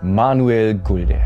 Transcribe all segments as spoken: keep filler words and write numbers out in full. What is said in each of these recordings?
Manuel Gulde.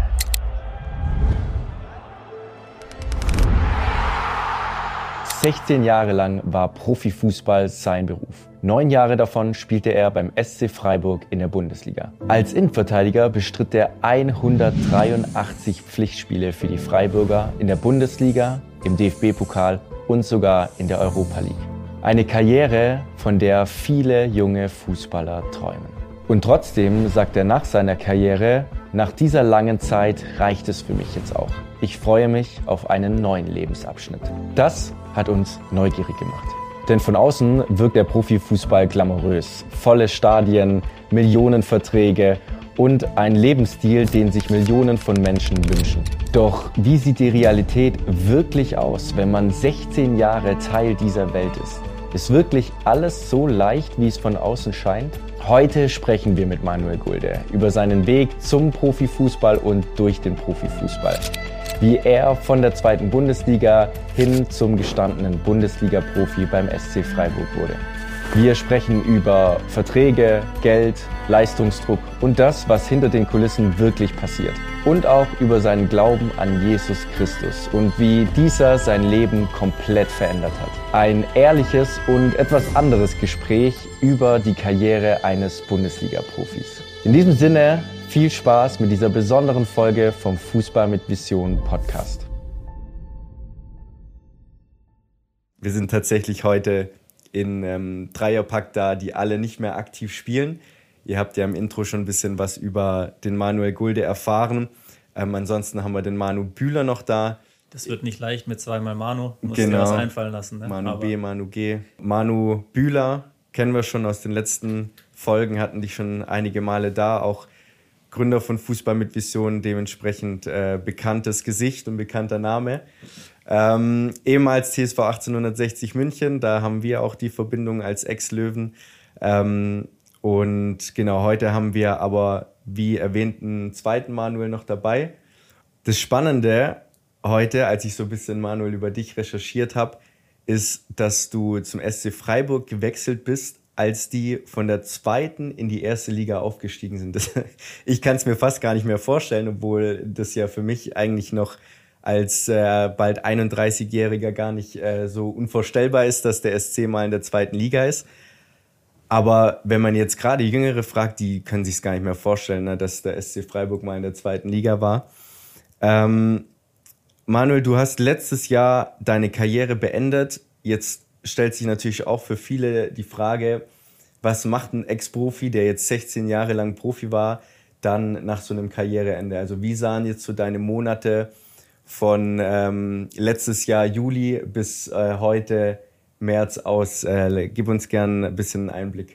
sechzehn Jahre lang war Profifußball sein Beruf. Neun Jahre davon spielte er beim S C Freiburg in der Bundesliga. Als Innenverteidiger bestritt er hundertdreiundachtzig Pflichtspiele für die Freiburger in der Bundesliga, im D F B-Pokal und sogar in der Europa League. Eine Karriere, von der viele junge Fußballer träumen. Und trotzdem sagt er nach seiner Karriere, nach dieser langen Zeit reicht es für mich jetzt auch. Ich freue mich auf einen neuen Lebensabschnitt. Das hat uns neugierig gemacht. Denn von außen wirkt der Profifußball glamourös. Volle Stadien, Millionenverträge und ein Lebensstil, den sich Millionen von Menschen wünschen. Doch wie sieht die Realität wirklich aus, wenn man sechzehn Jahre Teil dieser Welt ist? Ist wirklich alles so leicht, wie es von außen scheint? Heute sprechen wir mit Manuel Gulde über seinen Weg zum Profifußball und durch den Profifußball. Wie er von der zweiten Bundesliga hin zum gestandenen Bundesliga-Profi beim S C Freiburg wurde. Wir sprechen über Verträge, Geld, Leistungsdruck und das, was hinter den Kulissen wirklich passiert. Und auch über seinen Glauben an Jesus Christus und wie dieser sein Leben komplett verändert hat. Ein ehrliches und etwas anderes Gespräch über die Karriere eines Bundesliga-Profis. In diesem Sinne, viel Spaß mit dieser besonderen Folge vom Fußball mit Vision Podcast. Wir sind tatsächlich heute in ähm, Dreierpack da, die alle nicht mehr aktiv spielen. Ihr habt ja im Intro schon ein bisschen was über den Manuel Gulde erfahren. Ähm, ansonsten haben wir den Manu Bühler noch da. Das wird nicht leicht mit zweimal Manu. Muss genau. dir was einfallen lassen. Ne? Manu Aber B, Manu G. Manu Bühler kennen wir schon aus den letzten Folgen, hatten dich schon einige Male da. Auch Gründer von Fußball mit Vision, dementsprechend äh, bekanntes Gesicht und bekannter Name. Ähm, ehemals T S V achtzehnhundertsechzig München, da haben wir auch die Verbindung als Ex-Löwen. Ähm, und genau, heute haben wir aber, wie erwähnt, einen zweiten Manuel noch dabei. Das Spannende heute, als ich so ein bisschen, Manuel, über dich recherchiert habe, ist, dass du zum S C Freiburg gewechselt bist, als die von der zweiten in die erste Liga aufgestiegen sind. Das, ich kann es mir fast gar nicht mehr vorstellen, obwohl das ja für mich eigentlich noch als äh, bald einunddreißigjähriger gar nicht äh, so unvorstellbar ist, dass der S C mal in der zweiten Liga ist. Aber wenn man jetzt gerade Jüngere fragt, die können sich es gar nicht mehr vorstellen, ne, dass der S C Freiburg mal in der zweiten Liga war. Ähm, Manuel, du hast letztes Jahr deine Karriere beendet. Jetzt stellt sich natürlich auch für viele die Frage, was macht ein Ex-Profi, der jetzt sechzehn Jahre lang Profi war, dann nach so einem Karriereende? Also wie sahen jetzt so deine Monate von ähm, letztes Jahr Juli bis äh, heute März aus? Äh, gib uns gern ein bisschen Einblick.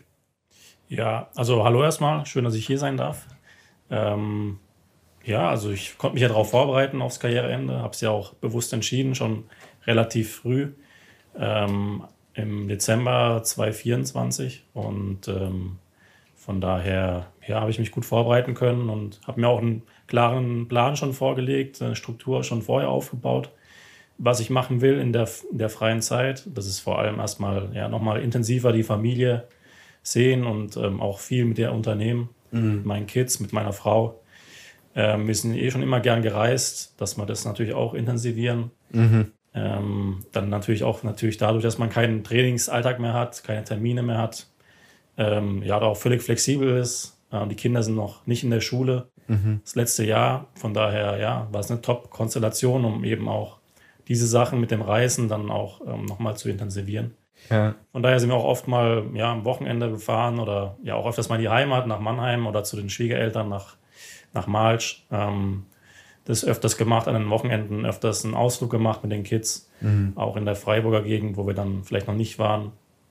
Ja, also hallo erstmal, schön, dass ich hier sein darf. Ähm, ja, also ich konnte mich ja darauf vorbereiten, aufs Karriereende, habe es ja auch bewusst entschieden, schon relativ früh, ähm, im Dezember zweitausendvierundzwanzig und ähm, von daher ja, habe ich mich gut vorbereiten können und habe mir auch einen klaren Plan schon vorgelegt, eine Struktur schon vorher aufgebaut, was ich machen will in der, in der freien Zeit. Das ist vor allem erstmal ja, nochmal intensiver die Familie sehen und ähm, auch viel mit der Unternehmen, mhm. mit meinen Kids, mit meiner Frau. Ähm, wir sind eh schon immer gern gereist, dass wir das natürlich auch intensivieren. Mhm. Ähm, dann natürlich auch natürlich dadurch, dass man keinen Trainingsalltag mehr hat, keine Termine mehr hat, ähm, ja, da auch völlig flexibel ist. Ähm, die Kinder sind noch nicht in der Schule. Mhm. Das letzte Jahr, von daher ja, war es eine Top-Konstellation, um eben auch diese Sachen mit dem Reisen dann auch ähm, nochmal zu intensivieren. Ja. Von daher sind wir auch oft mal ja, am Wochenende gefahren oder ja auch öfters mal in die Heimat nach Mannheim oder zu den Schwiegereltern nach, nach Malsch. Ähm, das öfters gemacht an den Wochenenden, öfters einen Ausflug gemacht mit den Kids, mhm. auch in der Freiburger Gegend, wo wir dann vielleicht noch nicht waren.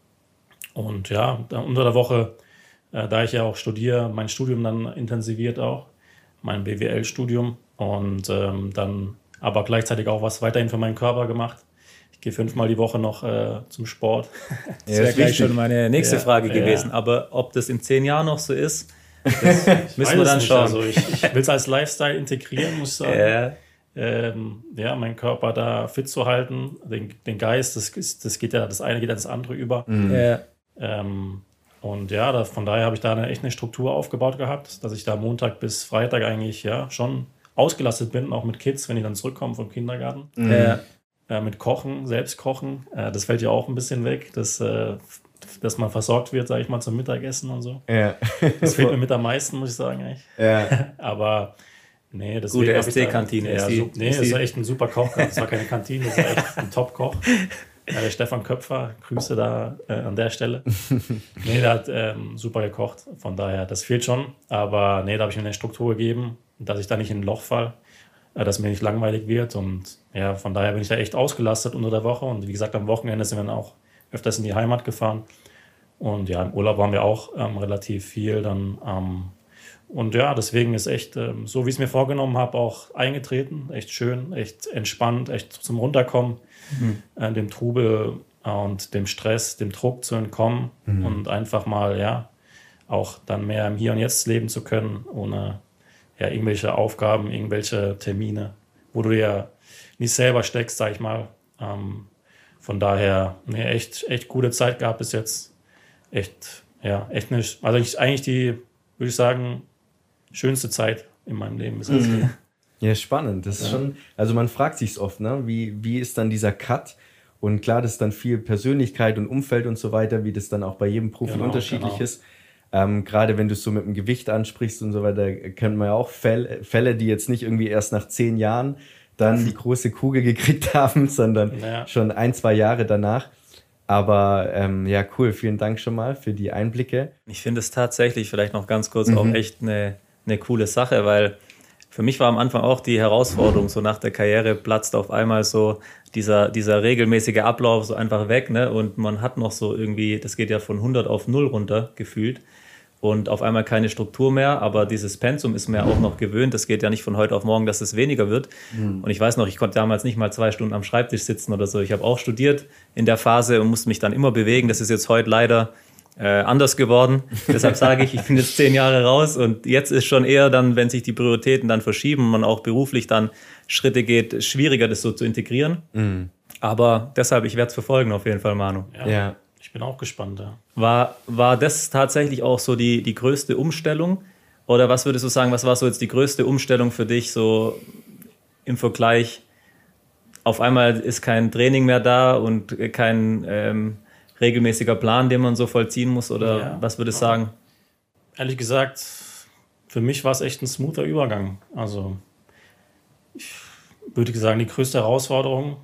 Und ja, unter der Woche, äh, da ich ja auch studiere, mein Studium dann intensiviert auch, mein B W L-Studium und ähm, dann aber gleichzeitig auch was weiterhin für meinen Körper gemacht. Ich gehe fünfmal die Woche noch äh, zum Sport. Das wäre gleich schon meine nächste ja, Frage gewesen. Ja. Aber ob das in zehn Jahren noch so ist, das müssen wir dann schauen. Also ich, ich will es als Lifestyle integrieren, muss ich sagen. Ja. Ähm, ja, meinen Körper da fit zu halten, den, den Geist, das, das geht ja, das eine geht ja das andere über. Mhm. Ja. Ähm, Und ja, da, von daher habe ich da eine, echt eine Struktur aufgebaut gehabt, dass ich da Montag bis Freitag eigentlich ja schon ausgelastet bin, auch mit Kids, wenn die dann zurückkommen vom Kindergarten. Mhm. Äh, äh, mit Kochen, selbst kochen, äh, das fällt ja auch ein bisschen weg, dass, äh, dass man versorgt wird, sage ich mal, zum Mittagessen und so. Ja. Das fehlt mir mit am meisten, muss ich sagen. Eigentlich. Ja. Aber nee, das Gute S C-Kantine. Ja, so, nee, das ist echt ein super Koch. Das war keine Kantine, das war echt ein Top-Koch. Ja, der Stefan Köpfer, Grüße da äh, an der Stelle. Nee, der hat ähm, super gekocht. Von daher, das fehlt schon. Aber nee, da habe ich mir eine Struktur gegeben, dass ich da nicht in ein Loch falle, äh, dass mir nicht langweilig wird. Und ja, von daher bin ich da echt ausgelastet unter der Woche. Und wie gesagt, am Wochenende sind wir dann auch öfters in die Heimat gefahren. Und ja, im Urlaub waren wir auch ähm, relativ viel dann. Ähm, und ja, deswegen ist echt, ähm, so wie ich es mir vorgenommen habe, auch eingetreten. Echt schön, echt entspannt, echt zum Runterkommen. Mhm. Äh, dem Trubel äh, und dem Stress, dem Druck zu entkommen mhm. und einfach mal, ja, auch dann mehr im Hier und Jetzt leben zu können, ohne ja, irgendwelche Aufgaben, irgendwelche Termine, wo du ja nicht selber steckst, sag ich mal. Ähm, von daher, ne, echt, echt gute Zeit gehabt bis jetzt. Echt, ja, echt eine, also ich, eigentlich die, würde ich sagen, schönste Zeit in meinem Leben bis jetzt. Mhm. Ja, spannend. Das ist ja. schon, also man fragt sich oft, ne? wie, wie ist dann dieser Cut? Und klar, das ist dann viel Persönlichkeit und Umfeld und so weiter, wie das dann auch bei jedem Profi genau, unterschiedlich genau. ist. Ähm, gerade wenn du es so mit dem Gewicht ansprichst und so weiter, kennt man ja auch Fälle, Fälle, die jetzt nicht irgendwie erst nach zehn Jahren dann die große Kugel gekriegt haben, sondern ja. schon ein, zwei Jahre danach. Aber ähm, ja, cool. Vielen Dank schon mal für die Einblicke. Ich finde es tatsächlich vielleicht noch ganz kurz mhm. auch echt eine, eine coole Sache, weil für mich war am Anfang auch die Herausforderung, so nach der Karriere platzt auf einmal so dieser, dieser regelmäßige Ablauf so einfach weg, ne? Und man hat noch so irgendwie, das geht ja von hundert auf null runter gefühlt und auf einmal keine Struktur mehr, aber dieses Pensum ist mir auch noch gewöhnt, das geht ja nicht von heute auf morgen, dass es weniger wird. Mhm. Und ich weiß noch, ich konnte damals nicht mal zwei Stunden am Schreibtisch sitzen oder so, ich habe auch studiert in der Phase und musste mich dann immer bewegen, das ist jetzt heute leider Äh, anders geworden. Deshalb sage ich, ich bin jetzt zehn Jahre raus und jetzt ist schon eher dann, wenn sich die Prioritäten dann verschieben, man auch beruflich dann Schritte geht, schwieriger das so zu integrieren. Mhm. Aber deshalb, ich werde es verfolgen auf jeden Fall, Manu. Ja, ja. Ich bin auch gespannt. Ja. War, war das tatsächlich auch so die, die größte Umstellung? Oder was würdest du sagen, was war so jetzt die größte Umstellung für dich so im Vergleich? Auf einmal ist kein Training mehr da und kein ähm, regelmäßiger Plan, den man so vollziehen muss, oder ja, was würdest du sagen? Ehrlich gesagt, für mich war es echt ein smoother Übergang. Also ich würde sagen, die größte Herausforderung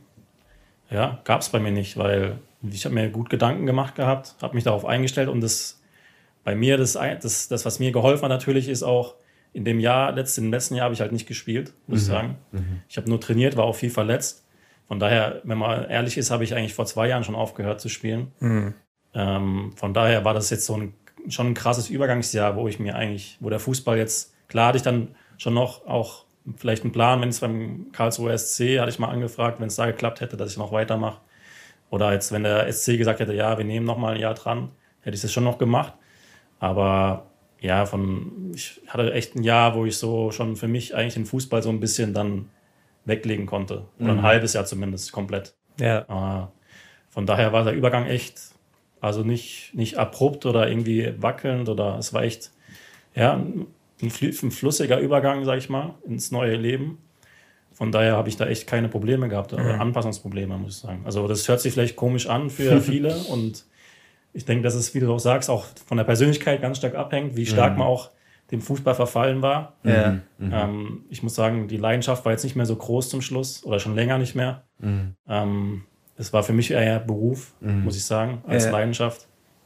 ja, gab es bei mir nicht, weil ich habe mir gut Gedanken gemacht gehabt, habe mich darauf eingestellt und das bei mir, das, das, das was mir geholfen hat natürlich, ist auch in dem Jahr, letzten, im letzten Jahr habe ich halt nicht gespielt, muss ich mhm. sagen. Mhm. Ich habe nur trainiert, war auch viel verletzt. Von daher, wenn man ehrlich ist, habe ich eigentlich vor zwei Jahren schon aufgehört zu spielen. Mhm. Ähm, von daher war das jetzt so ein, schon ein krasses Übergangsjahr, wo ich mir eigentlich, wo der Fußball jetzt, klar hatte ich dann schon noch auch vielleicht einen Plan, wenn es beim Karlsruher S C, hatte ich mal angefragt, wenn es da geklappt hätte, dass ich noch weitermache. Oder jetzt, wenn der S C gesagt hätte, ja, wir nehmen noch mal ein Jahr dran, hätte ich das schon noch gemacht. Aber ja, von, ich hatte echt ein Jahr, wo ich so schon für mich eigentlich den Fußball so ein bisschen dann weglegen konnte. Oder ein mhm. halbes Jahr zumindest, komplett. Ja. Äh, von daher war der Übergang echt, also nicht, nicht abrupt oder irgendwie wackelnd, oder es war echt, ja, ein, ein flüssiger Übergang, sag ich mal, ins neue Leben. Von daher habe ich da echt keine Probleme gehabt, mhm. oder Anpassungsprobleme, muss ich sagen. Also das hört sich vielleicht komisch an für viele und ich denke, dass es, wie du auch sagst, auch von der Persönlichkeit ganz stark abhängt, wie stark mhm. man auch dem Fußball verfallen war. Ja. Mhm. Ähm, ich muss sagen, die Leidenschaft war jetzt nicht mehr so groß zum Schluss oder schon länger nicht mehr. Mhm. Ähm, es war für mich eher Beruf, mhm. muss ich sagen, als ja. Leidenschaft.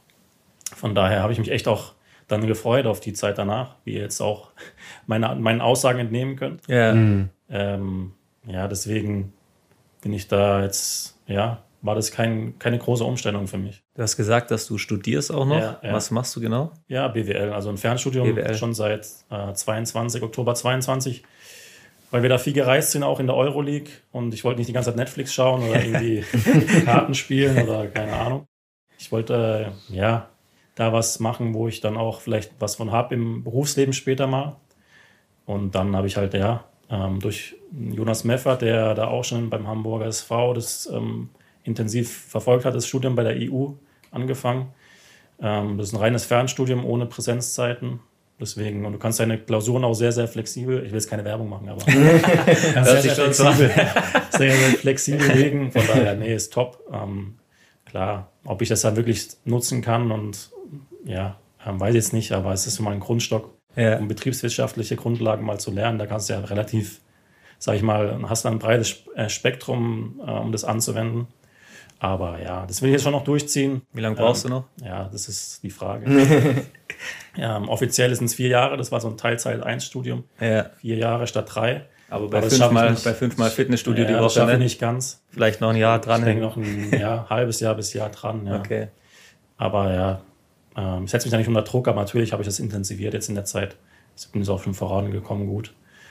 Von daher habe ich mich echt auch dann gefreut auf die Zeit danach, wie ihr jetzt auch meine, meinen Aussagen entnehmen könnt. Ja. Mhm. Ähm, ja, deswegen bin ich da jetzt, ja, war das kein, keine große Umstellung für mich. Du hast gesagt, dass du studierst auch noch. Ja, ja. Was machst du genau? Ja, B W L, also ein Fernstudium B W L. Schon seit äh, zweiundzwanzig, Oktober zweiundzwanzig, weil wir da viel gereist sind, auch in der Euroleague, und ich wollte nicht die ganze Zeit Netflix schauen oder irgendwie Karten spielen oder keine Ahnung. Ich wollte äh, ja da was machen, wo ich dann auch vielleicht was von habe im Berufsleben später mal. Und dann habe ich halt ja ähm, durch Jonas Meffert, der da auch schon beim Hamburger S V das ähm, intensiv verfolgt hat, das Studium bei der E U angefangen. Ähm, das ist ein reines Fernstudium ohne Präsenzzeiten. Deswegen, und du kannst deine Klausuren auch sehr, sehr flexibel, ich will jetzt keine Werbung machen, aber sehr, sehr flexibel, sehr, sehr flexibel legen. Von daher, nee, ist top. Ähm, klar, ob ich das dann wirklich nutzen kann und ja, ähm, weiß ich jetzt nicht, aber es ist immer ein Grundstock, Ja. um betriebswirtschaftliche Grundlagen mal zu lernen. Da kannst du ja relativ, sag ich mal, hast dann ein breites Spektrum, äh, um das anzuwenden. Aber ja, das will ich jetzt schon noch durchziehen. Wie lange brauchst ähm, du noch? Ja, das ist die Frage. ähm, offiziell sind es vier Jahre, das war so ein Teilzeit-eins-Studium. Ja. Vier Jahre statt drei. Aber bei Aber das schaffe ich fünfmal, nicht. bei fünfmal Fitnessstudio ja, die das Woche, schaffe ich ne? nicht ganz. Vielleicht noch ein Jahr dran. Ich denke noch ein ja, halbes Jahr bis Jahr dran. Ja. Okay. Aber ja, ähm, ich setze mich da nicht unter Druck, aber natürlich habe ich das intensiviert jetzt in der Zeit. Ich bin jetzt auch schon vorangekommen, gut.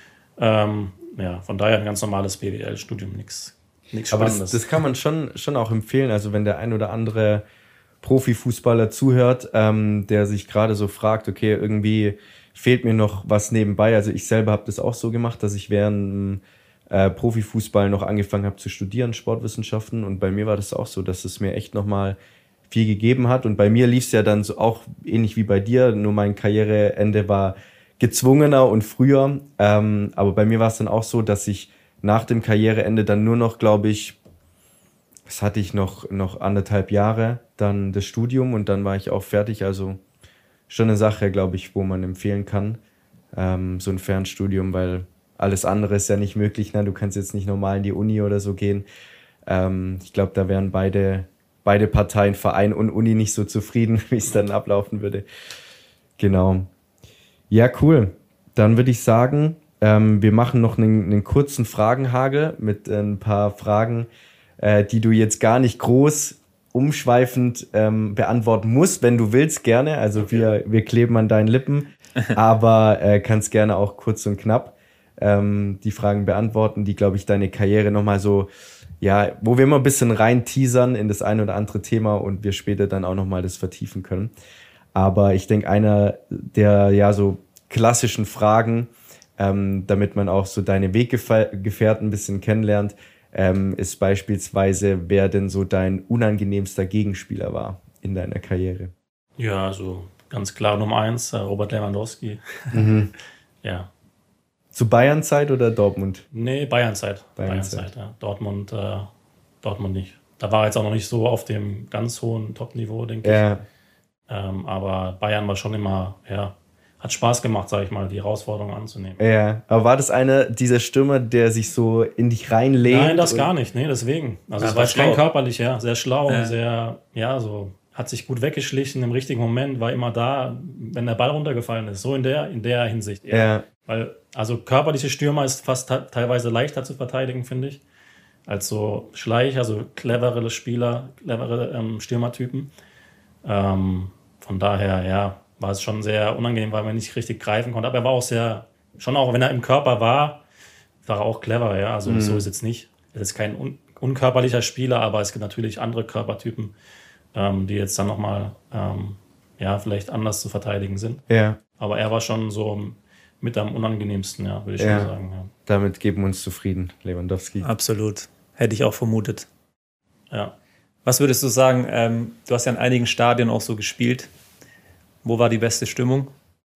Ähm, ja, von daher ein ganz normales B W L-Studium, nichts nichts Aber Spannendes. das, das kann man schon, schon auch empfehlen. Also wenn der ein oder andere Profifußballer zuhört, ähm, der sich gerade so fragt, okay, irgendwie fehlt mir noch was nebenbei. Also ich selber habe das auch so gemacht, dass ich während äh, Profifußball noch angefangen habe zu studieren, Sportwissenschaften. Und bei mir war das auch so, dass es mir echt nochmal viel gegeben hat. Und bei mir lief es ja dann so auch ähnlich wie bei dir, nur mein Karriereende war gezwungener und früher. Ähm, aber bei mir war es dann auch so, dass ich nach dem Karriereende dann nur noch, glaube ich, was hatte ich noch, noch anderthalb Jahre, dann das Studium und dann war ich auch fertig. Also schon eine Sache, glaube ich, wo man empfehlen kann, ähm, so ein Fernstudium, weil alles andere ist ja nicht möglich. Ne? Du kannst jetzt nicht normal in die Uni oder so gehen. Ähm, ich glaube, da wären beide, beide Parteien, Verein und Uni, nicht so zufrieden, wie es dann ablaufen würde. Genau. Ja, cool. Dann würde ich sagen, ähm, wir machen noch einen, einen kurzen Fragenhagel mit ein paar Fragen, äh, die du jetzt gar nicht groß umschweifend ähm, beantworten musst, wenn du willst, gerne. Also okay. wir, wir kleben an deinen Lippen, aber äh, kannst gerne auch kurz und knapp ähm, die Fragen beantworten, die, glaube ich, deine Karriere nochmal so, ja, wo wir immer ein bisschen rein teasern in das eine oder andere Thema und wir später dann auch nochmal das vertiefen können. Aber ich denke, einer der ja so klassischen Fragen, ähm, damit man auch so deine Weggefährten ein bisschen kennenlernt, ähm, ist beispielsweise, wer denn so dein unangenehmster Gegenspieler war in deiner Karriere. Ja, also ganz klar Nummer eins, äh, Robert Lewandowski. Mhm. Ja. Zu Bayern-Zeit oder Dortmund? Nee, Bayern-Zeit. Bayern-Zeit. Bayern-Zeit, ja. Dortmund, äh, Dortmund nicht. Da war er jetzt auch noch nicht so auf dem ganz hohen Top-Niveau, denke Ja. ich. Ähm, aber Bayern war schon immer, ja, hat Spaß gemacht, sage ich mal, die Herausforderung anzunehmen. Ja, aber war das einer dieser Stürmer, der sich so in dich reinlehnt? Nein, das gar nicht, nee, deswegen. Also Ja, es war schlau. streng körperlich, ja, sehr schlau, Ja. sehr, ja, so, hat sich gut weggeschlichen im richtigen Moment, war immer da, wenn der Ball runtergefallen ist, so in der, in der Hinsicht. eher. Ja, Weil, also körperliche Stürmer ist fast ta- teilweise leichter zu verteidigen, finde ich, als so Schleich, also clevere Spieler, clevere ähm, Stürmertypen. Ähm, von daher, ja, war es schon sehr unangenehm, weil man nicht richtig greifen konnte. Aber er war auch sehr, schon auch, wenn er im Körper war, war er auch clever, ja. Also Mhm. so ist jetzt nicht. Er ist kein un- unkörperlicher Spieler, aber es gibt natürlich andere Körpertypen, ähm, die jetzt dann nochmal, ähm, ja, vielleicht anders zu verteidigen sind. ja, Aber er war schon so mit am unangenehmsten, ja, würde ich Ja. schon sagen. Ja. damit geben wir uns zufrieden, Lewandowski. Absolut. Hätte ich auch vermutet. Ja. Was würdest du sagen, ähm, du hast ja in einigen Stadien auch so gespielt. Wo war die beste Stimmung?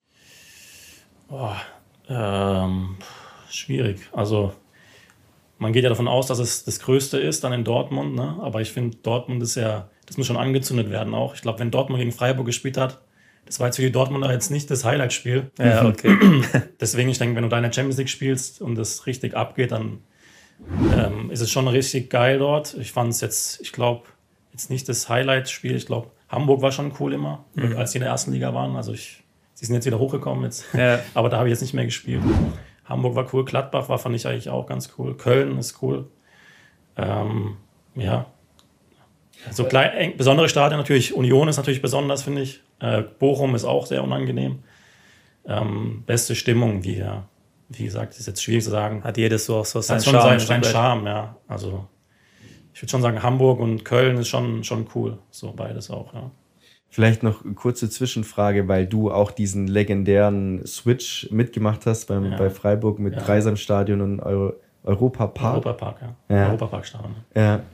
Boah, ähm, schwierig. Also man geht ja davon aus, dass es das Größte ist, dann in Dortmund. Ne? Aber ich finde, Dortmund ist ja, das muss schon angezündet werden auch. Ich glaube, wenn Dortmund gegen Freiburg gespielt hat, das war jetzt für die Dortmunder jetzt nicht das Highlight-Spiel. Ja, okay. Deswegen, ich denke, wenn du deine Champions League spielst und das richtig abgeht, dann ähm, ist es schon richtig geil dort. Ich fand es jetzt, ich glaube, jetzt nicht das Highlight-Spiel. Ich glaube, Hamburg war schon cool immer, Mhm. als die in der ersten Liga waren. Also ich, sie sind jetzt wieder hochgekommen jetzt. Ja. Aber da habe ich jetzt nicht mehr gespielt. Hamburg war cool, Gladbach war, fand ich eigentlich auch ganz cool. Köln ist cool. Ähm, ja. So klein, eng, besondere Stadien natürlich. Union ist natürlich besonders, finde ich. Äh, Bochum ist auch sehr unangenehm. Ähm, beste Stimmung, wie, ja, wie gesagt, ist jetzt schwierig zu sagen. Hat jedes so auch so seinen Hat schon Charme. seinen, seinen Charme, ja. Also ich würde schon sagen, Hamburg und Köln ist schon, schon cool. So beides auch, ja. Vielleicht noch eine kurze Zwischenfrage, weil du auch diesen legendären Switch mitgemacht hast beim, Ja. bei Freiburg mit Ja. Dreisamstadion und Euro, Europapark. Europapark, ja. Ja. Europaparkstadion. Ja.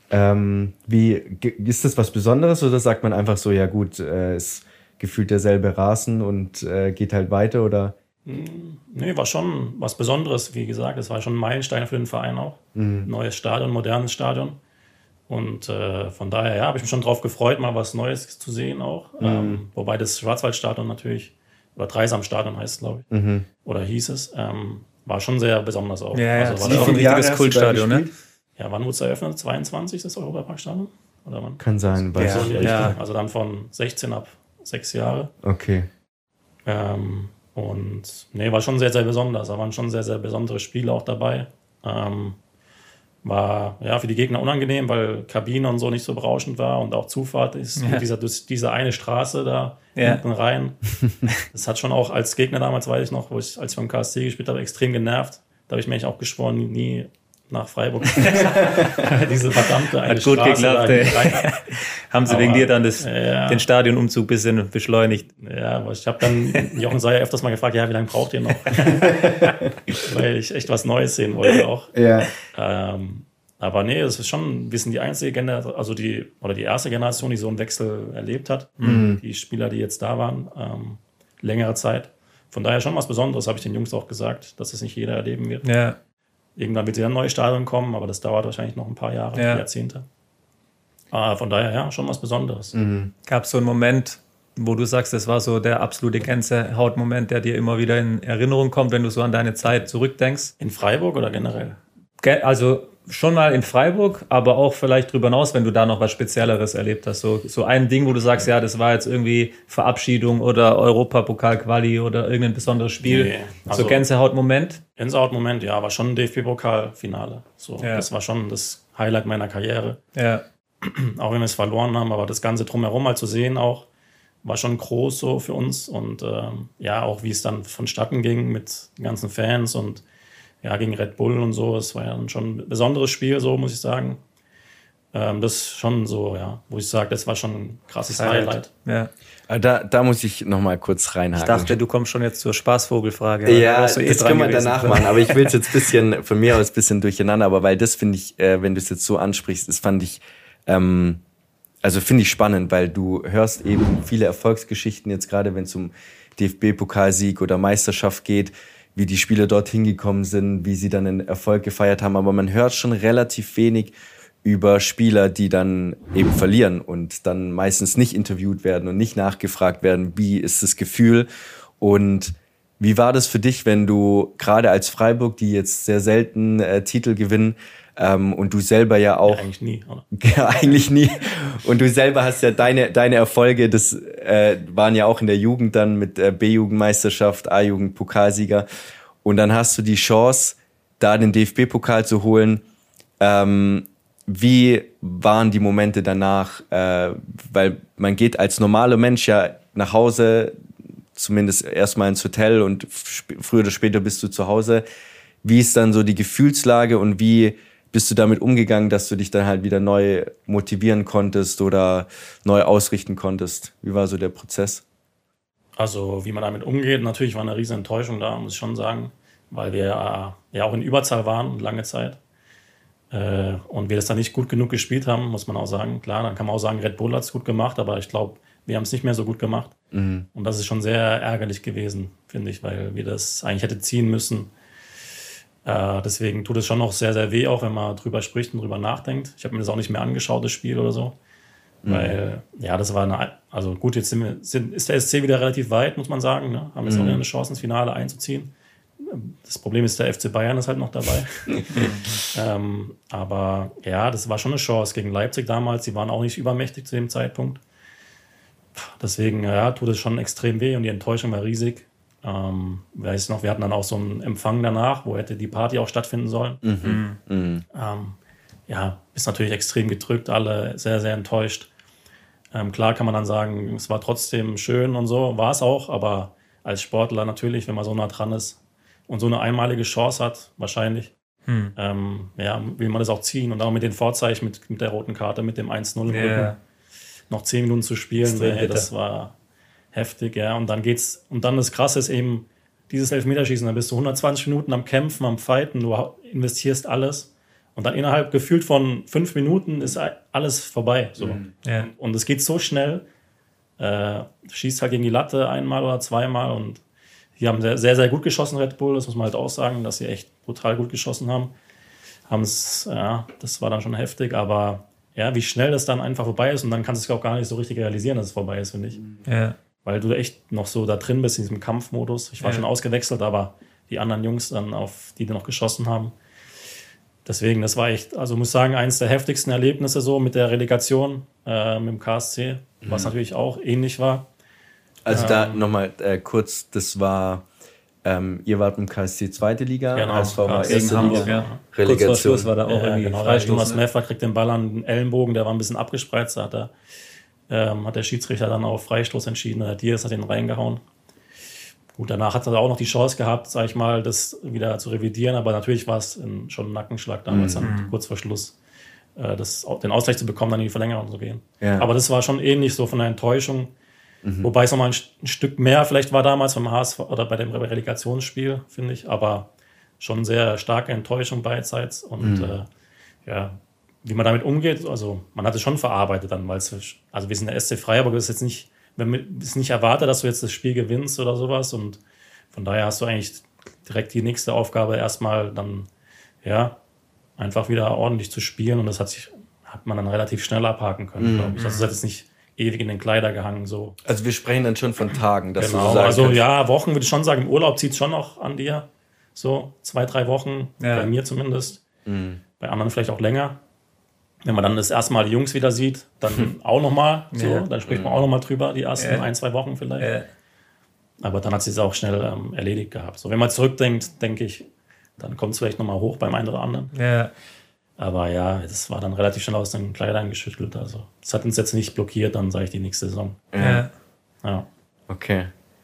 Ähm, wie ist das was Besonderes oder sagt man einfach so, ja gut, äh, ist gefühlt derselbe Rasen und äh, geht halt weiter, oder? Nee, war schon was Besonderes, wie gesagt. Es war schon ein Meilenstein für den Verein auch. Mhm. Neues Stadion, modernes Stadion. Und äh, von daher, ja, habe ich mich schon drauf gefreut, mal was Neues zu sehen auch. Mhm. Ähm, wobei das Schwarzwaldstadion natürlich, oder Dreisamstadion heißt es, glaube ich, mhm. oder hieß es, ähm, war schon sehr besonders auch. Ja, ja, also war das auch ein richtiges Kultstadion, ne? Ja, wann wurde es eröffnet? zweiundzwanzig, das Europaparkstadion? Oder wann? Kann sein. Ja, so ja. Also dann von sechzehn ab sechs Jahre. Okay. Ähm, und nee, war schon sehr, sehr besonders. Da waren schon sehr, sehr besondere Spiele auch dabei. Ähm, war ja für die Gegner unangenehm, weil Kabine und so nicht so berauschend war und auch Zufahrt ist ja. dieser, diese eine Straße da ja. hinten rein. Das hat schon auch als Gegner damals, weiß ich noch, wo ich, als ich beim K S C gespielt habe, extrem genervt. Da habe ich mir eigentlich auch geschworen, nie, nie nach Freiburg. Diese verdammte eine Hat gut Straße geklappt, da haben sie aber, wegen dir dann das, ja. den Stadionumzug ein bisschen beschleunigt. Ja, aber ich habe dann Jochen Seyer öfters mal gefragt, ja, wie lange braucht ihr noch? Weil ich echt was Neues sehen wollte auch. Ja. Ähm, aber nee, das ist schon, wir sind die einzige Generation, also die, oder die erste Generation, die so einen Wechsel erlebt hat. Mhm. Die Spieler, die jetzt da waren, ähm, längere Zeit. Von daher schon was Besonderes, habe ich den Jungs auch gesagt, dass das nicht jeder erleben wird. Ja. Irgendwann wird wieder ein neues Stadion kommen, aber das dauert wahrscheinlich noch ein paar Jahre, ja. Jahrzehnte. Aber von daher, ja, schon was Besonderes. Mhm. Gab es so einen Moment, wo du sagst, das war so der absolute Gänsehautmoment, der dir immer wieder in Erinnerung kommt, wenn du so an deine Zeit zurückdenkst? In Freiburg oder generell? Also schon mal in Freiburg, aber auch vielleicht drüber hinaus, wenn du da noch was Spezielleres erlebt hast. So, so ein Ding, wo du sagst, ja, das war jetzt irgendwie Verabschiedung oder Europapokal-Quali oder irgendein besonderes Spiel. Nee, also so Gänsehautmoment? Gänsehautmoment, ja, war schon ein D F B-Pokal-Finale. So, ja. Das war schon das Highlight meiner Karriere. Ja. Auch wenn wir es verloren haben, aber das Ganze drumherum mal zu sehen auch, war schon groß so für uns. Und ähm, ja, auch wie es dann vonstatten ging mit den ganzen Fans und ja, gegen Red Bull und so. Es war ja schon ein besonderes Spiel, so muss ich sagen. Ähm, das ist schon so, ja, wo ich sage, das war schon ein krasses Highlight. Ja. Da, da muss ich noch mal kurz reinhaken. Ich dachte, du kommst schon jetzt zur Spaßvogelfrage. Ja, das eh können wir danach machen. Aber ich will es jetzt ein bisschen, von mir aus ein bisschen durcheinander, aber weil das finde ich, äh, wenn du es jetzt so ansprichst, das fand ich, ähm, also finde ich spannend, weil du hörst eben viele Erfolgsgeschichten, jetzt gerade wenn es um D F B-Pokalsieg oder Meisterschaft geht, wie die Spieler dort hingekommen sind, wie sie dann einen Erfolg gefeiert haben. Aber man hört schon relativ wenig über Spieler, die dann eben verlieren und dann meistens nicht interviewt werden und nicht nachgefragt werden, wie ist das Gefühl. Und wie war das für dich, wenn du gerade als Freiburg, die jetzt sehr selten äh, Titel gewinnen, ähm, und du selber ja auch... Ja, eigentlich nie, oder? Ja, eigentlich nie. Und du selber hast ja deine deine Erfolge, das äh, waren ja auch in der Jugend dann mit äh, B-Jugendmeisterschaft, A-Jugend, Pokalsieger. Und dann hast du die Chance, da den D F B-Pokal zu holen. Ähm, wie waren die Momente danach? Äh, weil man geht als normaler Mensch ja nach Hause, zumindest erstmal ins Hotel und sp- früher oder später bist du zu Hause. Wie ist dann so die Gefühlslage und wie bist du damit umgegangen, dass du dich dann halt wieder neu motivieren konntest oder neu ausrichten konntest? Wie war so der Prozess? Also wie man damit umgeht, natürlich war eine riesen Enttäuschung da, muss ich schon sagen, weil wir äh, ja auch in Überzahl waren, lange Zeit. Äh, und wir das dann nicht gut genug gespielt haben, muss man auch sagen. Klar, dann kann man auch sagen, Red Bull hat es gut gemacht, aber ich glaube, wir haben es nicht mehr so gut gemacht. Mhm. Und das ist schon sehr ärgerlich gewesen, finde ich, weil wir das eigentlich hätte ziehen müssen. Äh, deswegen tut es schon noch sehr, sehr weh, auch wenn man drüber spricht und drüber nachdenkt. Ich habe mir das auch nicht mehr angeschaut, das Spiel oder so. Mhm. Weil, ja, das war eine, also gut, jetzt sind wir, sind, ist der S C wieder relativ weit, muss man sagen, ne? Haben jetzt mhm. auch eine Chance, ins Finale einzuziehen. Das Problem ist, der F C Bayern ist halt noch dabei. ähm, aber ja, das war schon eine Chance gegen Leipzig damals. Die waren auch nicht übermächtig zu dem Zeitpunkt. Deswegen, ja, tut es schon extrem weh und die Enttäuschung war riesig. Ähm, weiß ich noch, wir hatten dann auch so einen Empfang danach, wo hätte die Party auch stattfinden sollen. Mhm. Mhm. Ähm, ja, ist natürlich extrem gedrückt, alle sehr, sehr enttäuscht. Ähm, klar kann man dann sagen, es war trotzdem schön und so, war es auch, aber als Sportler natürlich, wenn man so nah dran ist und so eine einmalige Chance hat, wahrscheinlich, hm. ähm, ja, will man das auch ziehen und auch mit den Vorzeichen, mit, mit der roten Karte, mit dem eins null im yeah. Rücken, noch zehn Minuten zu spielen, nee, das war heftig, ja, und dann geht's, und dann das Krasse ist eben, dieses Elfmeterschießen, da bist du hundertzwanzig Minuten am Kämpfen, am Fighten, du investierst alles Und dann innerhalb gefühlt von fünf Minuten ist alles vorbei. So. Mhm. Ja. Und es geht so schnell. Äh, schießt halt gegen die Latte einmal oder zweimal. Und die haben sehr, sehr, sehr gut geschossen, Red Bull. Das muss man halt auch sagen, dass sie echt brutal gut geschossen haben. Haben's, ja, das war dann schon heftig. Aber ja, wie schnell das dann einfach vorbei ist. Und dann kannst du es auch gar nicht so richtig realisieren, dass es vorbei ist, finde ich. Ja. Weil du echt noch so da drin bist in diesem Kampfmodus. Ich war ja. schon ausgewechselt, aber die anderen Jungs dann, auf die die noch geschossen haben. Deswegen, das war echt, also muss sagen, eines der heftigsten Erlebnisse so mit der Relegation äh, mit dem K S C, mhm. was natürlich auch ähnlich war. Also ähm, da nochmal äh, kurz, das war, ähm, ihr wart im K S C zweite Liga, genau, H S V war gegen Hamburg, ja. Relegation. Kurz vor Schluss war da auch ja, irgendwie genau, Freistoß. Jonas Meffer kriegt den Ball an den Ellenbogen, der war ein bisschen abgespreizt, da hat, er, ähm, hat der Schiedsrichter dann auf Freistoß entschieden, der Diaz hat ihn reingehauen. Gut, danach hat er auch noch die Chance gehabt, sag ich mal, das wieder zu revidieren, aber natürlich war es ein, schon ein Nackenschlag damals, mhm. dann kurz vor Schluss, äh, das, den Ausgleich zu bekommen, dann in die Verlängerung zu gehen. Ja. Aber das war schon ähnlich so von der Enttäuschung, mhm. wobei es nochmal ein, ein Stück mehr vielleicht war damals beim H S V oder bei dem Relegationsspiel, finde ich, aber schon sehr starke Enttäuschung beidseits und mhm. äh, ja, wie man damit umgeht, also man hat es schon verarbeitet dann, weil es, also wir sind der S C Freiburg, das ist jetzt nicht, wenn man es nicht erwartet, dass du jetzt das Spiel gewinnst oder sowas und von daher hast du eigentlich direkt die nächste Aufgabe erstmal dann, ja, einfach wieder ordentlich zu spielen und das hat sich, hat man dann relativ schnell abhaken können, mhm. glaube ich. Also es hat jetzt nicht ewig in den Kleider gehangen, so. Also wir sprechen dann schon von Tagen, dass genau, du so sagen also kannst. Ja, Wochen würde ich schon sagen, im Urlaub zieht es schon noch an dir, so zwei, drei Wochen, ja. bei mir zumindest, mhm. bei anderen vielleicht auch länger. Wenn man dann das erste Mal die Jungs wieder sieht, dann hm. auch nochmal so, ja. dann spricht man auch nochmal drüber, die ersten ja. ein, zwei Wochen vielleicht. Ja. Aber dann hat sie es auch schnell ähm, erledigt gehabt. So, wenn man zurückdenkt, denke ich, dann kommt es vielleicht nochmal hoch beim einen oder anderen. Ja. Aber ja, das war dann relativ schnell aus den Kleidern geschüttelt. Also das hat uns jetzt nicht blockiert, dann sage ich die nächste Saison. Ja. ja. Okay.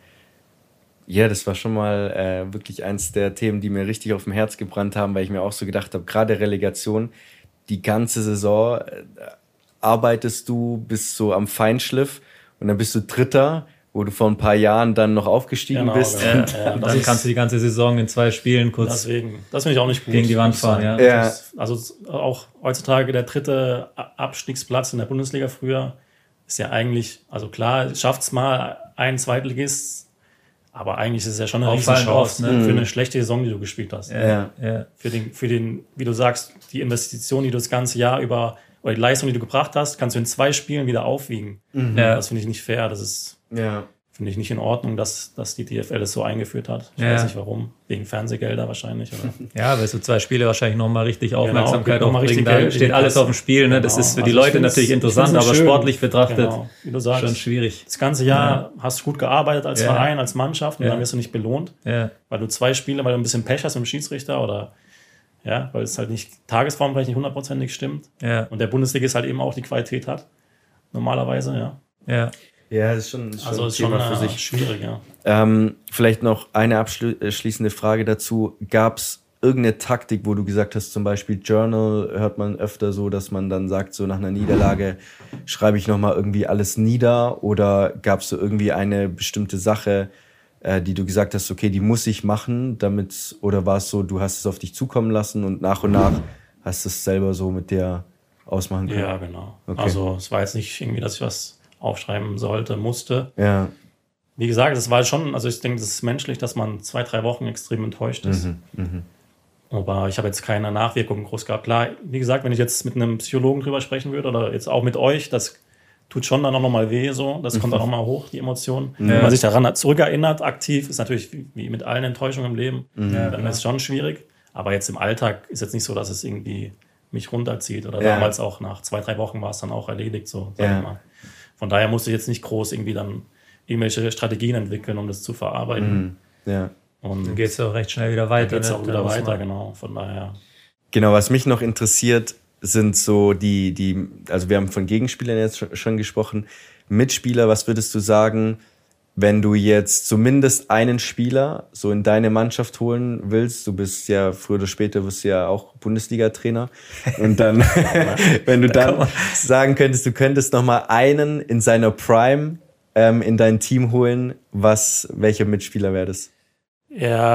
Ja, das war schon mal äh, wirklich eins der Themen, die mir richtig auf dem Herz gebrannt haben, weil ich mir auch so gedacht habe, gerade Relegation, die ganze Saison äh, arbeitest du bis so am Feinschliff und dann bist du Dritter, wo du vor ein paar Jahren dann noch aufgestiegen genau, bist. Genau. Ja, ja, und dann kannst du die ganze Saison in zwei Spielen kurz Deswegen, das finde ich auch nicht gut. Gegen die Wand fahren, ja. ja. Das, also auch heutzutage der dritte Abstiegsplatz in der Bundesliga früher ist ja eigentlich, also klar, schafft es mal ein Zweitligist, aber eigentlich ist es ja schon eine Riesenchance, ne? Für eine schlechte Saison, die du gespielt hast. Ja, ja. Für den, für den, wie du sagst, die Investition, die du das ganze Jahr über, oder die Leistung, die du gebracht hast, kannst du in zwei Spielen wieder aufwiegen. Mhm. Ja. Das finde ich nicht fair. Das ist, ja. finde ich nicht in Ordnung, dass, dass die D F L es so eingeführt hat. Ich ja. weiß nicht warum. Wegen Fernsehgelder wahrscheinlich. Oder? Ja, weil so zwei Spiele wahrscheinlich nochmal richtig Aufmerksamkeit genau, aufbringen. Da Geld, steht alles auf dem Spiel. Ne? Das genau. ist für die also Leute natürlich interessant, aber schön. sportlich betrachtet genau. wie du sagst, schon schwierig. Das ganze Jahr ja. hast du gut gearbeitet als ja. Verein, als Mannschaft und ja. dann wirst du nicht belohnt, ja. weil du zwei Spiele, weil du ein bisschen Pech hast mit dem Schiedsrichter oder ja, weil es halt nicht Tagesform vielleicht nicht hundertprozentig stimmt. Ja. Und der Bundesliga halt eben auch die Qualität hat. Normalerweise, ja. Ja. Ja, das ist schon, das ist also schon ist ein Thema schon, für äh, sich. Schwierig, ja. Ähm, vielleicht noch eine abschließende Frage dazu. Gab es irgendeine Taktik, wo du gesagt hast, zum Beispiel Journal hört man öfter so, dass man dann sagt, so nach einer Niederlage schreibe ich nochmal irgendwie alles nieder? Oder gab es so irgendwie eine bestimmte Sache, äh, die du gesagt hast, okay, die muss ich machen, damit, oder war es so, du hast es auf dich zukommen lassen und nach und nach hast du es selber so mit dir ausmachen können? Ja, genau. Okay. Also es war jetzt nicht irgendwie, dass ich was aufschreiben sollte, musste. Ja. Wie gesagt, das war schon, also ich denke, das ist menschlich, dass man zwei, drei Wochen extrem enttäuscht ist. Mhm, mh. Aber ich habe jetzt keine Nachwirkungen groß gehabt. Klar, wie gesagt, wenn ich jetzt mit einem Psychologen drüber sprechen würde oder jetzt auch mit euch, das tut schon dann auch nochmal weh, so. Das kommt dann auch mal hoch, die Emotionen. Ja. Wenn man sich daran zurückerinnert, aktiv, ist natürlich wie, wie mit allen Enttäuschungen im Leben, Ja, dann ist es schon schwierig. Aber jetzt im Alltag ist jetzt nicht so, dass es irgendwie mich runterzieht. Oder Ja. damals auch nach zwei, drei Wochen war es dann auch erledigt, so, sag Ja. ich mal. Von daher musste ich jetzt nicht groß irgendwie dann irgendwelche Strategien entwickeln, um das zu verarbeiten. Mhm. Ja. Und Dann geht es auch recht schnell wieder weiter. Dann geht es ne? auch wieder weiter, genau. Von daher. Genau, was mich noch interessiert, sind so die, die, also wir haben von Gegenspielern jetzt schon, schon gesprochen. Mitspieler, was würdest du sagen, wenn du jetzt zumindest einen Spieler so in deine Mannschaft holen willst? Du bist ja früher oder später wirst du ja auch Bundesliga-Trainer. Und dann, wenn du dann sagen könntest, du könntest noch mal einen in seiner Prime ähm, in dein Team holen, was, welcher Mitspieler wäre das? Ja,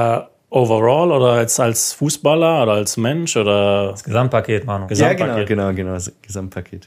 Overall oder jetzt als Fußballer oder als Mensch oder? Das Gesamtpaket, Manu. Ja, Gesamtpaket. genau, genau, genau, das Gesamtpaket.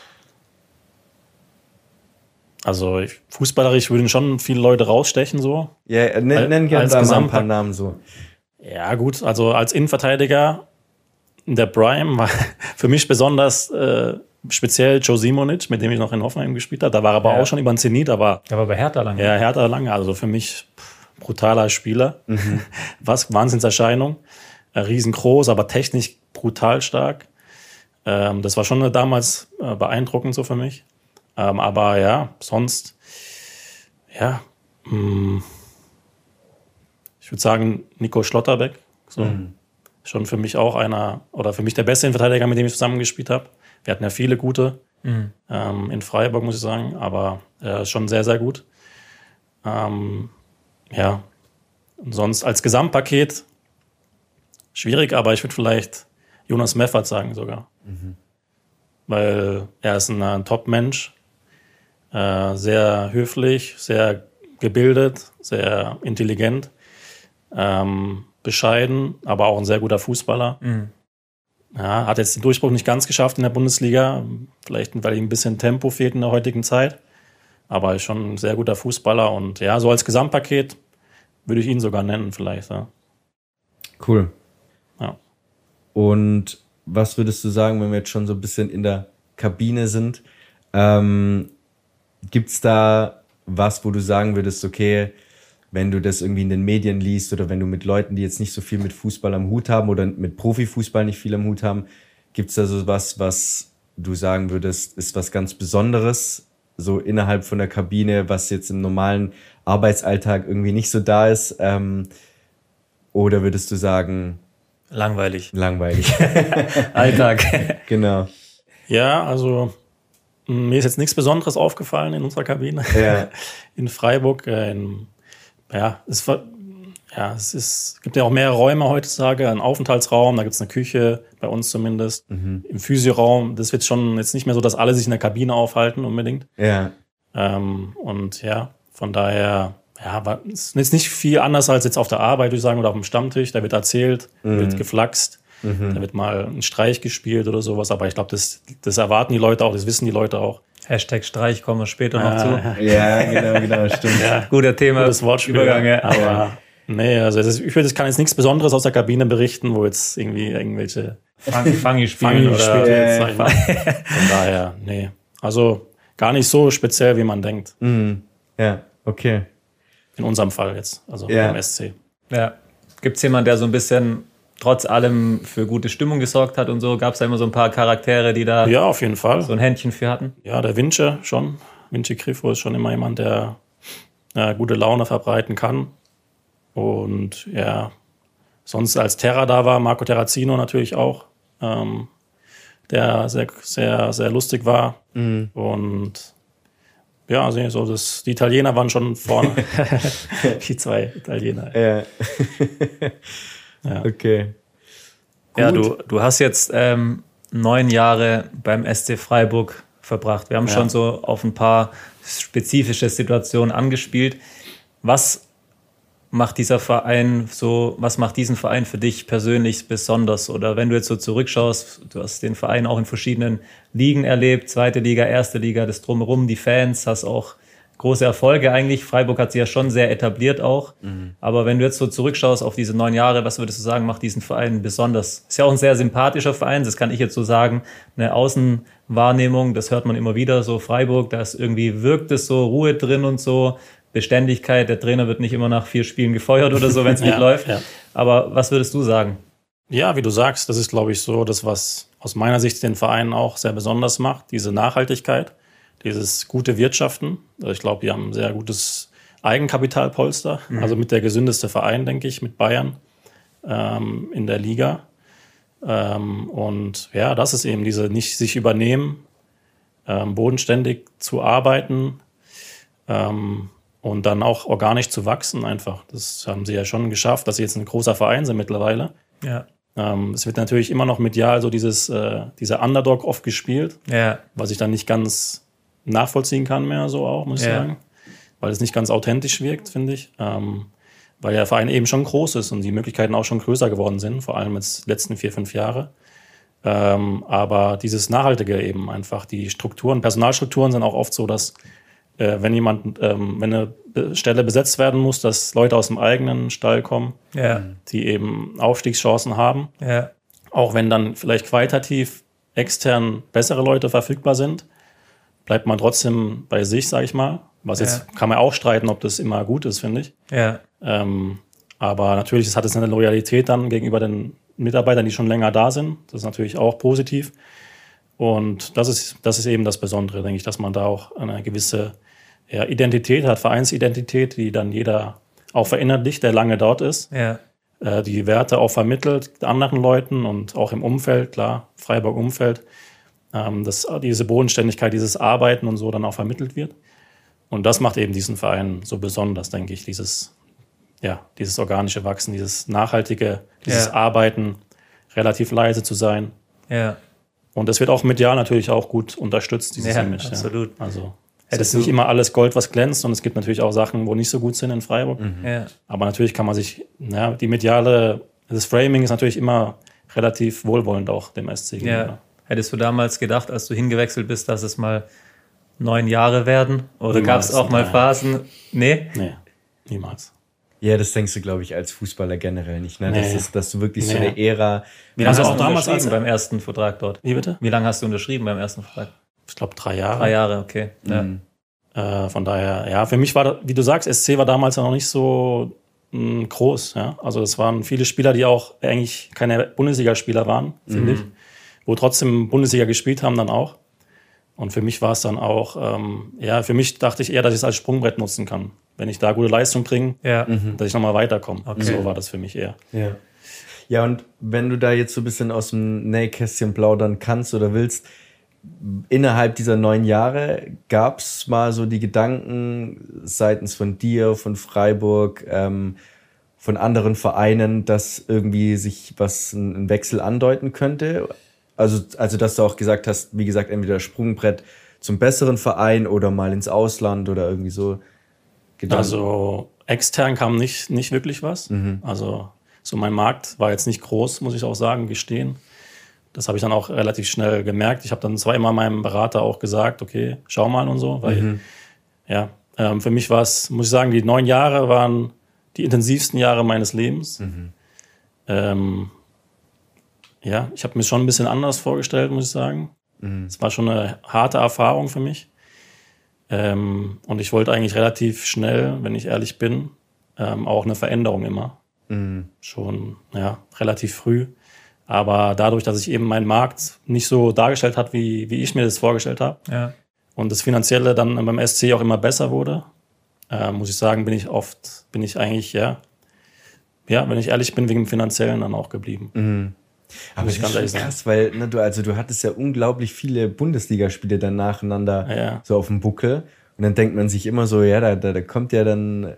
Also ich, fußballerisch würden schon viele Leute rausstechen so. Ja, nenn, nenn gerne als da mal ein Gesamtpak- paar Namen so. Ja gut, also als Innenverteidiger in der Prime war für mich besonders äh, speziell Joe Simonic, mit dem ich noch in Hoffenheim gespielt habe. Da war er aber Ja. auch schon über den Zenit, aber Der war bei Hertha lange. ja, Hertha lange. Also für mich pff, brutaler Spieler. Mhm. Was Wahnsinnserscheinung. Äh, riesengroß, aber technisch brutal stark. Ähm, das war schon damals äh, beeindruckend so für mich. Ähm, aber ja, sonst, ja, mh, ich würde sagen, Nico Schlotterbeck. So. Mhm. Schon für mich auch einer, oder für mich der beste Innenverteidiger, mit dem ich zusammengespielt habe. Wir hatten ja viele gute Mhm. ähm, in Freiburg, muss ich sagen, aber er ist schon sehr, sehr gut. Ähm, ja, und sonst als Gesamtpaket schwierig, aber ich würde vielleicht Jonas Meffert sagen sogar. Mhm. Weil er ist ein, ein Top-Mensch, äh, sehr höflich, sehr gebildet, sehr intelligent, ähm, bescheiden, aber auch ein sehr guter Fußballer. Mhm. Ja, hat jetzt den Durchbruch nicht ganz geschafft in der Bundesliga, vielleicht weil ihm ein bisschen Tempo fehlt in der heutigen Zeit, aber ist schon ein sehr guter Fußballer und ja, so als Gesamtpaket würde ich ihn sogar nennen vielleicht. Ja. Cool. Ja. Und was würdest du sagen, wenn wir jetzt schon so ein bisschen in der Kabine sind? Ähm, gibt's da was, wo du sagen würdest, okay, wenn du das irgendwie in den Medien liest oder wenn du mit Leuten, die jetzt nicht so viel mit Fußball am Hut haben oder mit Profifußball nicht viel am Hut haben, gibt's da so was, was du sagen würdest, ist was ganz Besonderes, so innerhalb von der Kabine, was jetzt im normalen Arbeitsalltag irgendwie nicht so da ist? Ähm, oder würdest du sagen, Langweilig. langweilig? Alltag. Genau. Ja, also mh, mir ist jetzt nichts Besonderes aufgefallen in unserer Kabine Ja. in Freiburg. Äh, in, ja, es, war, ja, es ist, gibt ja auch mehrere Räume heutzutage, einen Aufenthaltsraum, da gibt es eine Küche, bei uns zumindest, Mhm. im Physioraum. Das wird schon jetzt nicht mehr so, dass alle sich in der Kabine aufhalten unbedingt. Ja. Ähm, und ja, von daher, ja, war ist jetzt nicht viel anders als jetzt auf der Arbeit, würde ich sagen, oder auf dem Stammtisch. Da wird erzählt, Mhm. wird geflaxt, Mhm. da wird mal ein Streich gespielt oder sowas. Aber ich glaube, das, das erwarten die Leute auch, das wissen die Leute auch. Hashtag Streich, kommen wir später noch zu. Ah, Ja, genau, genau, stimmt. ja, Guter Thema. gutes Wortspiel. Übergang, ja. Aber nee, also das ist, ich würde, ich kann jetzt nichts Besonderes aus der Kabine berichten, wo jetzt irgendwie irgendwelche Fang, Fangi spielen Fangen oder gespielt Ja, wird, ja, sag ich mal. Von daher, nee. Also gar nicht so speziell, wie man denkt. Mhm. Ja, okay. In unserem Fall jetzt, also Ja. beim S C. Ja. Gibt es jemanden, der so ein bisschen trotz allem für gute Stimmung gesorgt hat und so? Gab es da immer so ein paar Charaktere, die da Ja, auf jeden Fall. so ein Händchen für hatten? Ja, der Vince schon. Vince Griffo ist schon immer jemand, der äh, gute Laune verbreiten kann. Und ja, sonst als Terra da war, Marco Terrazino natürlich auch, ähm, der sehr, sehr, sehr lustig war. Mhm. Und ja, also so das, die Italiener waren schon vorne. Die zwei Italiener. Ja. Ja. Okay. Ja, Gut. du, du hast jetzt ähm, neun Jahre beim S C Freiburg verbracht. Wir haben Ja. schon so auf ein paar spezifische Situationen angespielt. Was macht dieser Verein so, was macht diesen Verein für dich persönlich besonders? Oder wenn du jetzt so zurückschaust, du hast den Verein auch in verschiedenen Ligen erlebt, zweite Liga, erste Liga, das Drumherum, die Fans, hast auch große Erfolge eigentlich. Freiburg hat sich ja schon sehr etabliert auch. Mhm. Aber wenn du jetzt so zurückschaust auf diese neun Jahre, was würdest du sagen, macht diesen Verein besonders? Ist ja auch ein sehr sympathischer Verein, das kann ich jetzt so sagen. Eine Außenwahrnehmung, das hört man immer wieder, so Freiburg, da ist irgendwie, wirkt es so, Ruhe drin und so, Beständigkeit, der Trainer wird nicht immer nach vier Spielen gefeuert oder so, wenn es nicht Ja, läuft. ja. Aber was würdest du sagen? Ja, wie du sagst, das ist, glaube ich, so das, was aus meiner Sicht den Verein auch sehr besonders macht, diese Nachhaltigkeit, dieses gute Wirtschaften. Ich glaube, die haben ein sehr gutes Eigenkapitalpolster, Mhm. also mit der gesündeste Verein, denke ich, mit Bayern ähm, in der Liga. Ähm, und ja, das ist eben diese nicht sich übernehmen, ähm, bodenständig zu arbeiten, ähm, und dann auch organisch zu wachsen einfach. Das haben sie ja schon geschafft, dass sie jetzt ein großer Verein sind mittlerweile. Ja. Ähm, es wird natürlich immer noch medial so dieses, äh, dieser Underdog oft gespielt, Ja. was ich dann nicht ganz nachvollziehen kann mehr so auch, muss ich Ja. sagen. Weil es nicht ganz authentisch wirkt, finde ich. Ähm, weil der Verein eben schon groß ist und die Möglichkeiten auch schon größer geworden sind, vor allem jetzt die letzten vier, fünf Jahre. Ähm, aber dieses Nachhaltige eben einfach, die Strukturen, Personalstrukturen sind auch oft so, dass äh, wenn jemand, ähm, wenn eine Stelle besetzt werden muss, dass Leute aus dem eigenen Stall kommen, ja. die eben Aufstiegschancen haben. Ja. Auch wenn dann vielleicht qualitativ extern bessere Leute verfügbar sind, bleibt man trotzdem bei sich, sage ich mal. Was jetzt ja. kann man auch streiten, ob das immer gut ist, finde ich. Ja. Ähm, aber natürlich hat es eine Loyalität dann gegenüber den Mitarbeitern, die schon länger da sind. Das ist natürlich auch positiv. Und das ist, das ist eben das Besondere, denke ich, dass man da auch eine gewisse ja, Identität hat, Vereinsidentität, die dann jeder auch verinnerlicht, der lange dort ist. Ja. Äh, die Werte auch vermittelt anderen Leuten und auch im Umfeld, klar, Freiburg-Umfeld, ähm, dass diese Bodenständigkeit, dieses Arbeiten und so dann auch vermittelt wird. Und das macht eben diesen Verein so besonders, denke ich, dieses, ja, dieses organische Wachsen, dieses nachhaltige, dieses ja. Arbeiten, relativ leise zu sein. Ja. Und das wird auch medial natürlich auch gut unterstützt, dieses ja, Image. Absolut. Ja. Also es ist nicht immer alles Gold, was glänzt, und es gibt natürlich auch Sachen, wo nicht so gut sind in Freiburg. Mhm. Ja. Aber natürlich kann man sich, ja, die mediale, das Framing ist natürlich immer relativ wohlwollend auch dem S C gegenüber. Ja. Hättest du damals gedacht, als du hingewechselt bist, dass es mal neun Jahre werden? Oder gab es auch mal nein. Phasen? Nee? Nee, niemals. Ja, das denkst du, glaube ich, als Fußballer generell nicht. Ne? Nee. Das ist, dass du wirklich nee. so eine Ära... Wie lange Also hast auch du damals unterschrieben als- beim ersten Vertrag dort? Wie bitte? Wie lange hast du unterschrieben beim ersten Vertrag? Ich glaube drei Jahre. Drei Jahre, okay. Ja. Mhm. Äh, von daher, ja, für mich war, da- wie du sagst, S C war damals ja noch nicht so mh, groß. Ja? Also es waren viele Spieler, die auch eigentlich keine Bundesligaspieler waren, finde Mhm. ich, wo trotzdem Bundesliga gespielt haben dann auch. Und für mich war es dann auch, ähm, ja, für mich dachte ich eher, dass ich es als Sprungbrett nutzen kann. Wenn ich da gute Leistung bringe, Ja. dass ich nochmal weiterkomme. Okay. So war das für mich eher. Ja. Ja, und wenn du da jetzt so ein bisschen aus dem Nähkästchen plaudern kannst oder willst, innerhalb dieser neun Jahre gab es mal so die Gedanken seitens von dir, von Freiburg, ähm, von anderen Vereinen, dass irgendwie sich was, ein Wechsel andeuten könnte? Also, also, dass du auch gesagt hast, wie gesagt, entweder Sprungbrett zum besseren Verein oder mal ins Ausland oder irgendwie so Gedanken. Also extern kam nicht, nicht wirklich was. Mhm. Also so mein Markt war jetzt nicht groß, muss ich auch sagen, gestehen. Das habe ich dann auch relativ schnell gemerkt. Ich habe dann zwar immer meinem Berater auch gesagt, okay, schau mal und so, weil Mhm. ja, ähm, für mich war es, muss ich sagen, die neun Jahre waren die intensivsten Jahre meines Lebens. Mhm. Ähm, ja, ich habe mir schon ein bisschen anders vorgestellt, muss ich sagen. Mhm. Es war schon eine harte Erfahrung für mich. Ähm, und ich wollte eigentlich relativ schnell, wenn ich ehrlich bin, ähm, auch eine Veränderung immer. Mhm. Schon ja, relativ früh. Aber dadurch, dass sich eben mein Markt nicht so dargestellt hat, wie, wie ich mir das vorgestellt habe, Ja. und das Finanzielle dann beim S C auch immer besser wurde, äh, muss ich sagen, bin ich oft, bin ich eigentlich, ja, ja, wenn ich ehrlich bin, wegen dem Finanziellen dann auch geblieben. Mhm. Aber Muss das ich ganz ist schon ehrlich sagen. krass, weil ne, du, also du hattest ja unglaublich viele Bundesligaspiele dann nacheinander Ja, ja. so auf dem Buckel. Und dann denkt man sich immer so, ja, da, da, da kommt ja dann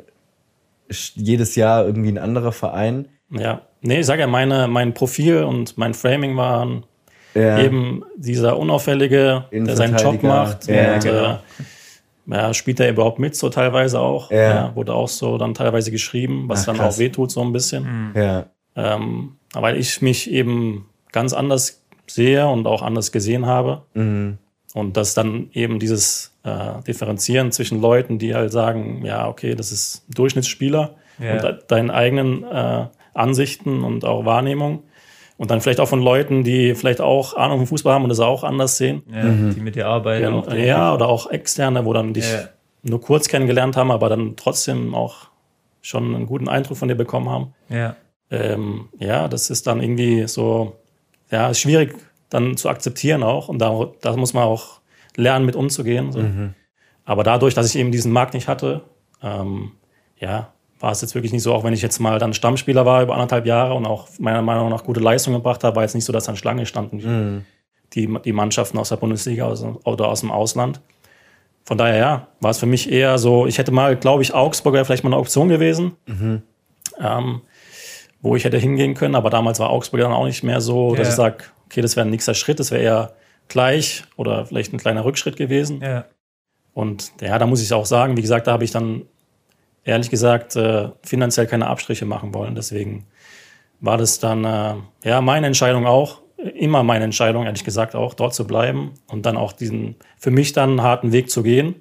jedes Jahr irgendwie ein anderer Verein. Ja, nee, ich sage ja, meine, mein Profil und mein Framing waren Ja. eben dieser Unauffällige, der seinen Job Innenverteidiger. macht. Ja, und, genau. äh, ja, spielt er überhaupt mit, so teilweise auch. Ja. Ja, wurde auch so dann teilweise geschrieben, was Ach, dann krass. auch wehtut so ein bisschen. Ja. Ähm, weil ich mich eben ganz anders sehe und auch anders gesehen habe. Mhm. Und das dann eben dieses äh, Differenzieren zwischen Leuten, die halt sagen, ja, okay, das ist ein Durchschnittsspieler Ja. und de deinen eigenen äh, Ansichten und auch Wahrnehmung. Und dann vielleicht auch von Leuten, die vielleicht auch Ahnung vom Fußball haben und das auch anders sehen. Ja, die mit dir arbeiten. Ja, auch die- ja, oder auch Externe, wo dann dich Ja. nur kurz kennengelernt haben, aber dann trotzdem auch schon einen guten Eindruck von dir bekommen haben. Ja. Ähm, ja, das ist dann irgendwie so, ja, ist schwierig dann zu akzeptieren auch. Und da, da muss man auch lernen, mit umzugehen. So. Mhm. Aber dadurch, dass ich eben diesen Markt nicht hatte, ähm, ja, war es jetzt wirklich nicht so, auch wenn ich jetzt mal dann Stammspieler war über anderthalb Jahre und auch meiner Meinung nach gute Leistung gebracht habe, war jetzt nicht so, dass dann Schlange standen, Mhm. die, die Mannschaften aus der Bundesliga aus, oder aus dem Ausland. Von daher, ja, war es für mich eher so, ich hätte mal, glaube ich, Augsburg wäre vielleicht mal eine Option gewesen, Mhm. ähm, wo ich hätte hingehen können, aber damals war Augsburg dann auch nicht mehr so, dass Ja. ich sage, okay, das wäre ein nächster Schritt, das wäre eher gleich oder vielleicht ein kleiner Rückschritt gewesen. Ja. Und ja, da muss ich auch sagen, wie gesagt, da habe ich dann ehrlich gesagt äh, finanziell keine Abstriche machen wollen. Deswegen war das dann äh, ja meine Entscheidung auch, immer meine Entscheidung, ehrlich gesagt auch, dort zu bleiben und dann auch diesen für mich dann harten Weg zu gehen.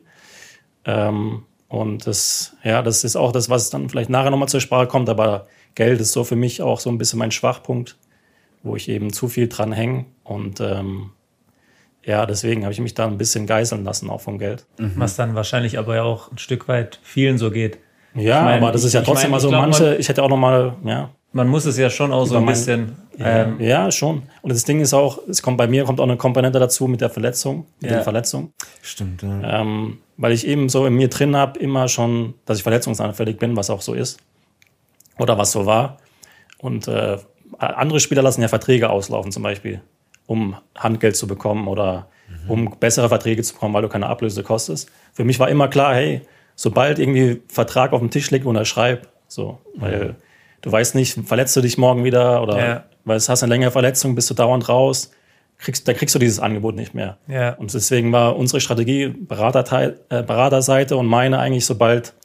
Ähm, und das, ja, das ist auch das, was dann vielleicht nachher nochmal zur Sprache kommt, aber Geld ist so für mich auch so ein bisschen mein Schwachpunkt, wo ich eben zu viel dran hänge. Und ähm, ja, deswegen habe ich mich da ein bisschen geißeln lassen, auch vom Geld. Mhm. Was dann wahrscheinlich aber ja auch ein Stück weit vielen so geht. Ja, ich mein, aber das ist ja ich, trotzdem ich mein, mal so, glaub, manche, man, ich hätte auch noch mal, ja. Man muss es ja schon auch so ein mein, bisschen... Ähm, ja, schon. Und das Ding ist auch, es kommt bei mir kommt auch eine Komponente dazu mit der Verletzung, mit ja. der Verletzung. Stimmt, ja. Ähm, weil ich eben so in mir drin habe, immer schon, dass ich verletzungsanfällig bin, was auch so ist. Oder was so war. Und äh, andere Spieler lassen ja Verträge auslaufen zum Beispiel, um Handgeld zu bekommen oder mhm. um bessere Verträge zu bekommen, weil du keine Ablöse kostest. Für mich war immer klar, hey, sobald irgendwie Vertrag auf dem Tisch liegt, unterschreib. So, weil mhm. du weißt nicht, verletzt du dich morgen wieder oder ja. weil du hast eine längere Verletzung, bist du dauernd raus, kriegst, da kriegst du dieses Angebot nicht mehr. Ja. Und deswegen war unsere Strategie, Beraterteil, äh, Beraterseite und meine eigentlich, sobald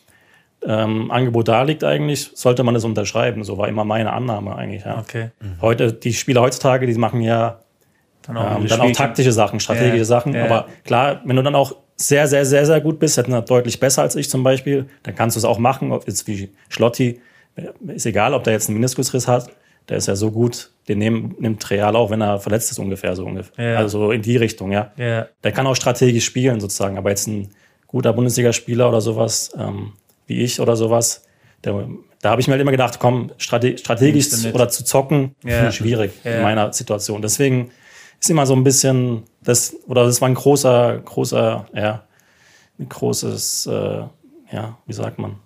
ähm, Angebot da liegt eigentlich, sollte man es unterschreiben. So war immer meine Annahme eigentlich. Ja. Okay. Mhm. Heute, die Spieler heutzutage, die machen ja dann auch, ähm, dann auch taktische Sachen, strategische ja. Sachen. Ja. Aber klar, wenn du dann auch sehr, sehr, sehr, sehr gut bist, dann deutlich besser als ich zum Beispiel, dann kannst du es auch machen, ob jetzt wie Schlotti, ist egal, ob der jetzt einen Meniskusriss hat, der ist ja so gut, den nimmt, nimmt Real auch, wenn er verletzt ist ungefähr, so ungefähr. Ja. Also in die Richtung, ja. ja. Der kann auch strategisch spielen sozusagen, aber jetzt ein guter Bundesligaspieler oder sowas, ähm, wie ich oder sowas, der, da habe ich mir halt immer gedacht, komm, strate- strategisch zu, oder zu zocken, ja. schwierig ja. in meiner Situation. Deswegen ist immer so ein bisschen, das oder das war ein großer, großer, ja, ein großes, äh, ja, wie sagt man?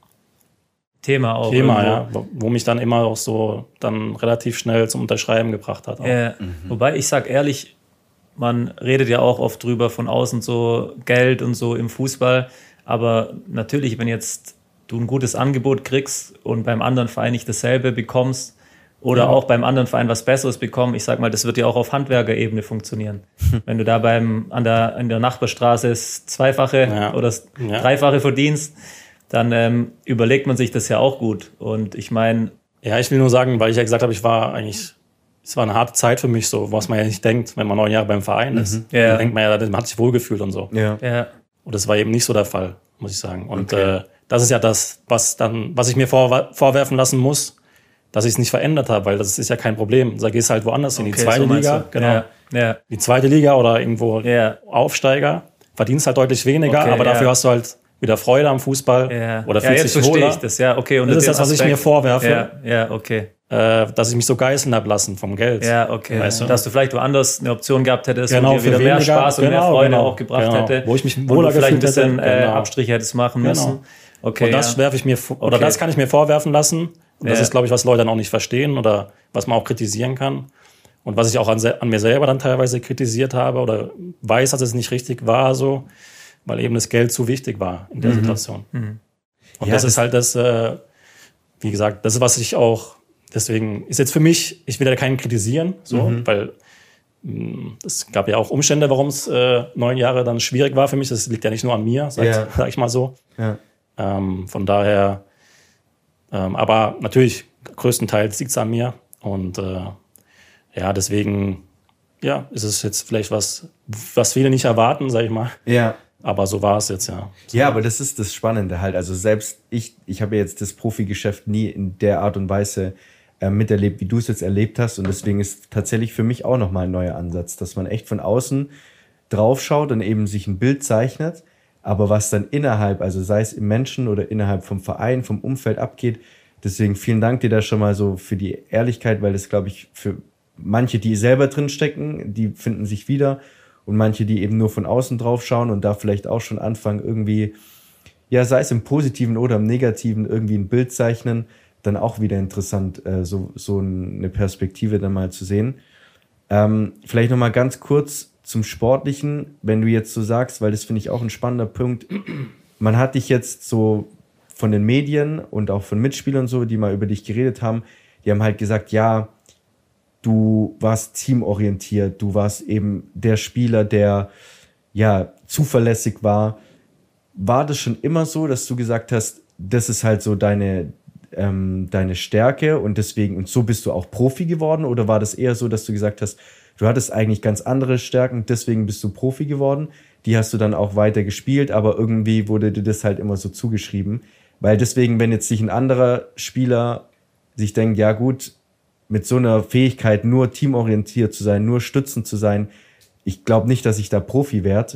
Thema auch. Thema, irgendwo. ja, wo mich dann immer auch so dann relativ schnell zum Unterschreiben gebracht hat. Ja. Mhm. Wobei ich sag ehrlich, man redet ja auch oft drüber von außen so Geld und so im Fußball, aber natürlich, wenn jetzt du ein gutes Angebot kriegst und beim anderen Verein nicht dasselbe bekommst oder ja. auch beim anderen Verein was Besseres bekommen, ich sag mal, das wird ja auch auf Handwerkerebene funktionieren. Wenn du da beim an der, an der Nachbarstraße das Zweifache ja. oder das ja. Dreifache verdienst, dann ähm, überlegt man sich das ja auch gut. Und ich meine... Ja, ich will nur sagen, weil ich ja gesagt habe, ich war eigentlich... Es war eine harte Zeit für mich, so was man ja nicht denkt, wenn man neun Jahre beim Verein ist. Mhm. Ja. Dann denkt man ja, man hat sich wohlgefühlt und so. Ja. Ja. Und das war eben nicht so der Fall, muss ich sagen. Und okay. äh, das ist ja das, was dann, was ich mir vor, vorwerfen lassen muss, dass ich es nicht verändert habe, weil das ist ja kein Problem. Da gehst halt woanders okay, in die zweite so Liga. Genau. Ja. Ja. Die zweite Liga oder irgendwo ja. Aufsteiger. Verdienst halt deutlich weniger, okay, aber dafür ja. hast du halt wieder Freude am Fußball ja. oder ja, fühlst jetzt dich wohler. Ich das, ja, okay. Das ist das, was Aspekt. ich mir vorwerfe. Ja, ja okay. Äh, dass ich mich so geißeln habe lassen vom Geld. Ja, okay. Weißt du? Dass du vielleicht woanders eine Option gehabt hättest, genau, wo dir wieder weniger, mehr Spaß und genau, mehr Freude genau, auch gebracht genau. hätte. Wo ich mich wohler und du vielleicht ein bisschen hätte, äh, genau. Abstriche hättest machen müssen. Genau. Okay, und das ja. werfe ich mir oder okay. das kann ich mir vorwerfen lassen. Und das ja. ist, glaube ich, was Leute dann auch nicht verstehen oder was man auch kritisieren kann. Und was ich auch an, an mir selber dann teilweise kritisiert habe oder weiß, dass es nicht richtig war, so, weil eben das Geld zu wichtig war in der mhm. Situation. Mhm. Und ja, das, das ist halt das, äh, wie gesagt, das ist, was ich auch, deswegen ist jetzt für mich, ich will ja keinen kritisieren, so, mhm. weil es gab ja auch Umstände, warum es äh, neun Jahre dann schwierig war für mich. Das liegt ja nicht nur an mir, sag, ja. sag ich mal so. Ja. Ähm, von daher, ähm, aber natürlich größtenteils liegt es an mir. Und äh, ja, deswegen, ja, ist es jetzt vielleicht was, was viele nicht erwarten, sag ich mal. Ja. Aber so war es jetzt, ja. So. Ja, aber das ist das Spannende halt. Also selbst ich, ich habe jetzt das Profigeschäft nie in der Art und Weise äh, miterlebt, wie du es jetzt erlebt hast. Und deswegen ist tatsächlich für mich auch nochmal ein neuer Ansatz, dass man echt von außen draufschaut und eben sich ein Bild zeichnet. Aber was dann innerhalb, also sei es im Menschen oder innerhalb vom Verein, vom Umfeld abgeht. Deswegen vielen Dank dir da schon mal so für die Ehrlichkeit, weil das, glaube ich, für manche, die selber drin stecken, die finden sich wieder. Und manche, die eben nur von außen drauf schauen und da vielleicht auch schon anfangen, irgendwie, ja, sei es im Positiven oder im Negativen, irgendwie ein Bild zeichnen, dann auch wieder interessant, äh, so, so eine Perspektive dann mal zu sehen. Ähm, vielleicht nochmal ganz kurz zum Sportlichen, wenn du jetzt so sagst, weil das finde ich auch ein spannender Punkt. Man hat dich jetzt so von den Medien und auch von Mitspielern so, die mal über dich geredet haben, die haben halt gesagt, ja, du warst teamorientiert, du warst eben der Spieler, der ja zuverlässig war. War das schon immer so, dass du gesagt hast, das ist halt so deine, ähm, deine Stärke und deswegen, und so bist du auch Profi geworden? Oder war das eher so, dass du gesagt hast, du hattest eigentlich ganz andere Stärken, deswegen bist du Profi geworden? Die hast du dann auch weiter gespielt, aber irgendwie wurde dir das halt immer so zugeschrieben. Weil deswegen, wenn jetzt sich ein anderer Spieler sich denkt, ja gut, mit so einer Fähigkeit nur teamorientiert zu sein, nur stützend zu sein, ich glaube nicht, dass ich da Profi werde.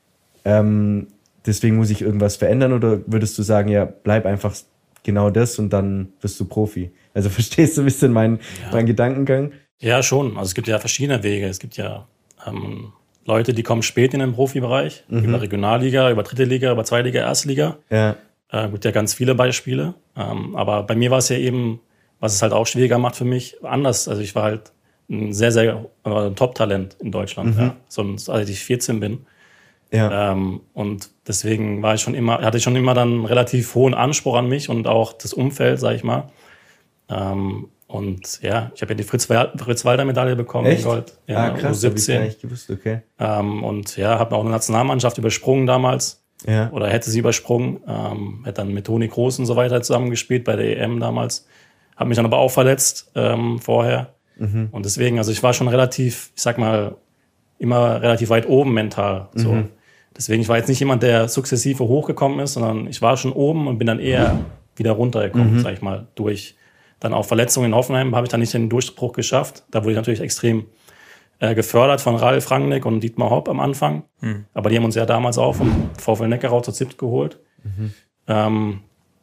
Ähm, deswegen muss ich irgendwas verändern, oder würdest du sagen, ja, bleib einfach genau das und dann wirst du Profi? Also verstehst du ein bisschen meinen, ja. meinen Gedankengang? Ja, schon. Also es gibt ja verschiedene Wege. Es gibt ja ähm, Leute, die kommen spät in den Profibereich, mhm. über Regionalliga, über dritte Liga, über zweite Liga, erste Liga. Ja. Äh, gibt ja ganz viele Beispiele. Ähm, aber bei mir war es ja eben, was es halt auch schwieriger macht für mich, anders. Also ich war halt ein sehr, sehr ein Top-Talent in Deutschland, mhm. ja. Sonst, als ich vierzehn bin. Ja. Ähm, und deswegen war ich schon immer, hatte ich schon immer dann einen relativ hohen Anspruch an mich und auch das Umfeld, sag ich mal. Ähm, und ja, ich habe ja die Fritz-Walter-Medaille bekommen in Gold. Ja, ah, krass, U siebzehn. Hab ich gewusst, okay. Ähm, und ja, habe auch eine Nationalmannschaft übersprungen damals. Ja. Oder hätte sie übersprungen. Ähm, hätte dann mit Toni Kroos und so weiter zusammengespielt bei der E M damals. Habe mich dann aber auch verletzt ähm, vorher. Mhm. Und deswegen, also ich war schon relativ, ich sag mal, immer relativ weit oben mental. So. Mhm. Deswegen, ich war jetzt nicht jemand, der sukzessive hochgekommen ist, sondern ich war schon oben und bin dann eher mhm. wieder runtergekommen, mhm. sag ich mal. Durch dann auch Verletzungen in Hoffenheim habe ich dann nicht den Durchbruch geschafft. Da wurde ich natürlich extrem äh, gefördert von Ralf Rangnick und Dietmar Hopp am Anfang. Mhm. Aber die haben uns ja damals auch vom VfL Neckarau zur Z I P geholt. Mhm. Ähm,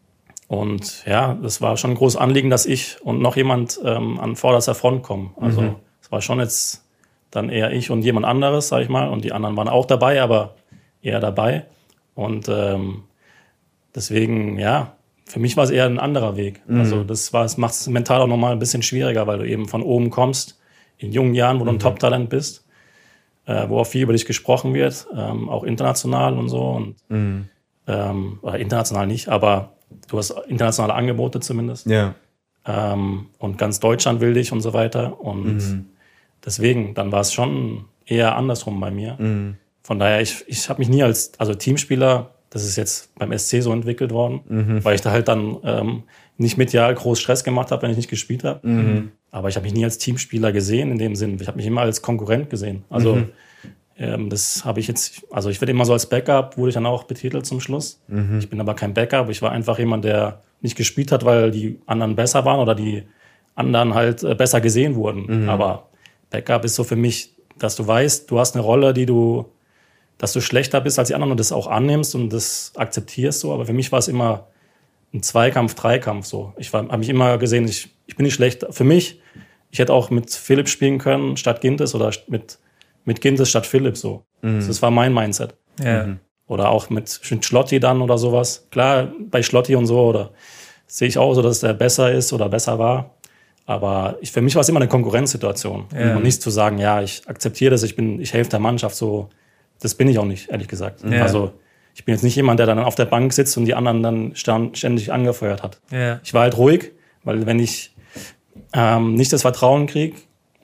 Und ja, das war schon ein großes Anliegen, dass ich und noch jemand ähm, an vorderster Front kommen. Also es mhm. war schon jetzt dann eher ich und jemand anderes, sag ich mal. Und die anderen waren auch dabei, aber eher dabei. Und ähm, deswegen, ja, für mich war es eher ein anderer Weg. Mhm. Also das, das macht es mental auch nochmal ein bisschen schwieriger, weil du eben von oben kommst, in jungen Jahren, wo du ein mhm. Top-Talent bist, äh, wo auch viel über dich gesprochen wird, ähm, auch international und so. Und, mhm. ähm, oder international nicht, aber du hast internationale Angebote zumindest. Ja. Ähm, und ganz Deutschland will dich und so weiter. Und mhm. deswegen, dann war es schon eher andersrum bei mir. Mhm. Von daher, ich, ich habe mich nie als, also Teamspieler, das ist jetzt beim S C so entwickelt worden, mhm. weil ich da halt dann ähm, nicht medial groß Stress gemacht habe, wenn ich nicht gespielt habe. Mhm. Aber ich habe mich nie als Teamspieler gesehen in dem Sinn. Ich habe mich immer als Konkurrent gesehen. Also mhm. ähm, das habe ich jetzt, also ich werde immer so als Backup, wurde ich dann auch betitelt zum Schluss. Mhm. Ich bin aber kein Backup. Ich war einfach jemand, der nicht gespielt hat, weil die anderen besser waren oder die anderen halt äh, besser gesehen wurden. Mhm. Aber Backup ist so für mich, dass du weißt, du hast eine Rolle, die du, dass du schlechter bist als die anderen und das auch annimmst und das akzeptierst so. Aber für mich war es immer ein Zweikampf, Dreikampf so. Ich habe mich immer gesehen, ich, ich bin nicht schlecht. Für mich, ich hätte auch mit Philipp spielen können statt Gintes oder mit, mit Gintes statt Philipp so. Mhm. Das war mein Mindset. Ja. Mhm. Oder auch mit, mit Schlotti dann oder sowas. Klar, bei Schlotti und so, oder sehe ich auch so, dass der besser ist oder besser war. Aber ich, für mich war es immer eine Konkurrenzsituation. Ja. Und nicht zu sagen, ja, ich akzeptiere das, ich bin, ich helfe der Mannschaft so. Das bin ich auch nicht, ehrlich gesagt. Ja. Also ich bin jetzt nicht jemand, der dann auf der Bank sitzt und die anderen dann ständig angefeuert hat. Ja. Ich war halt ruhig, weil wenn ich ähm, nicht das Vertrauen kriege,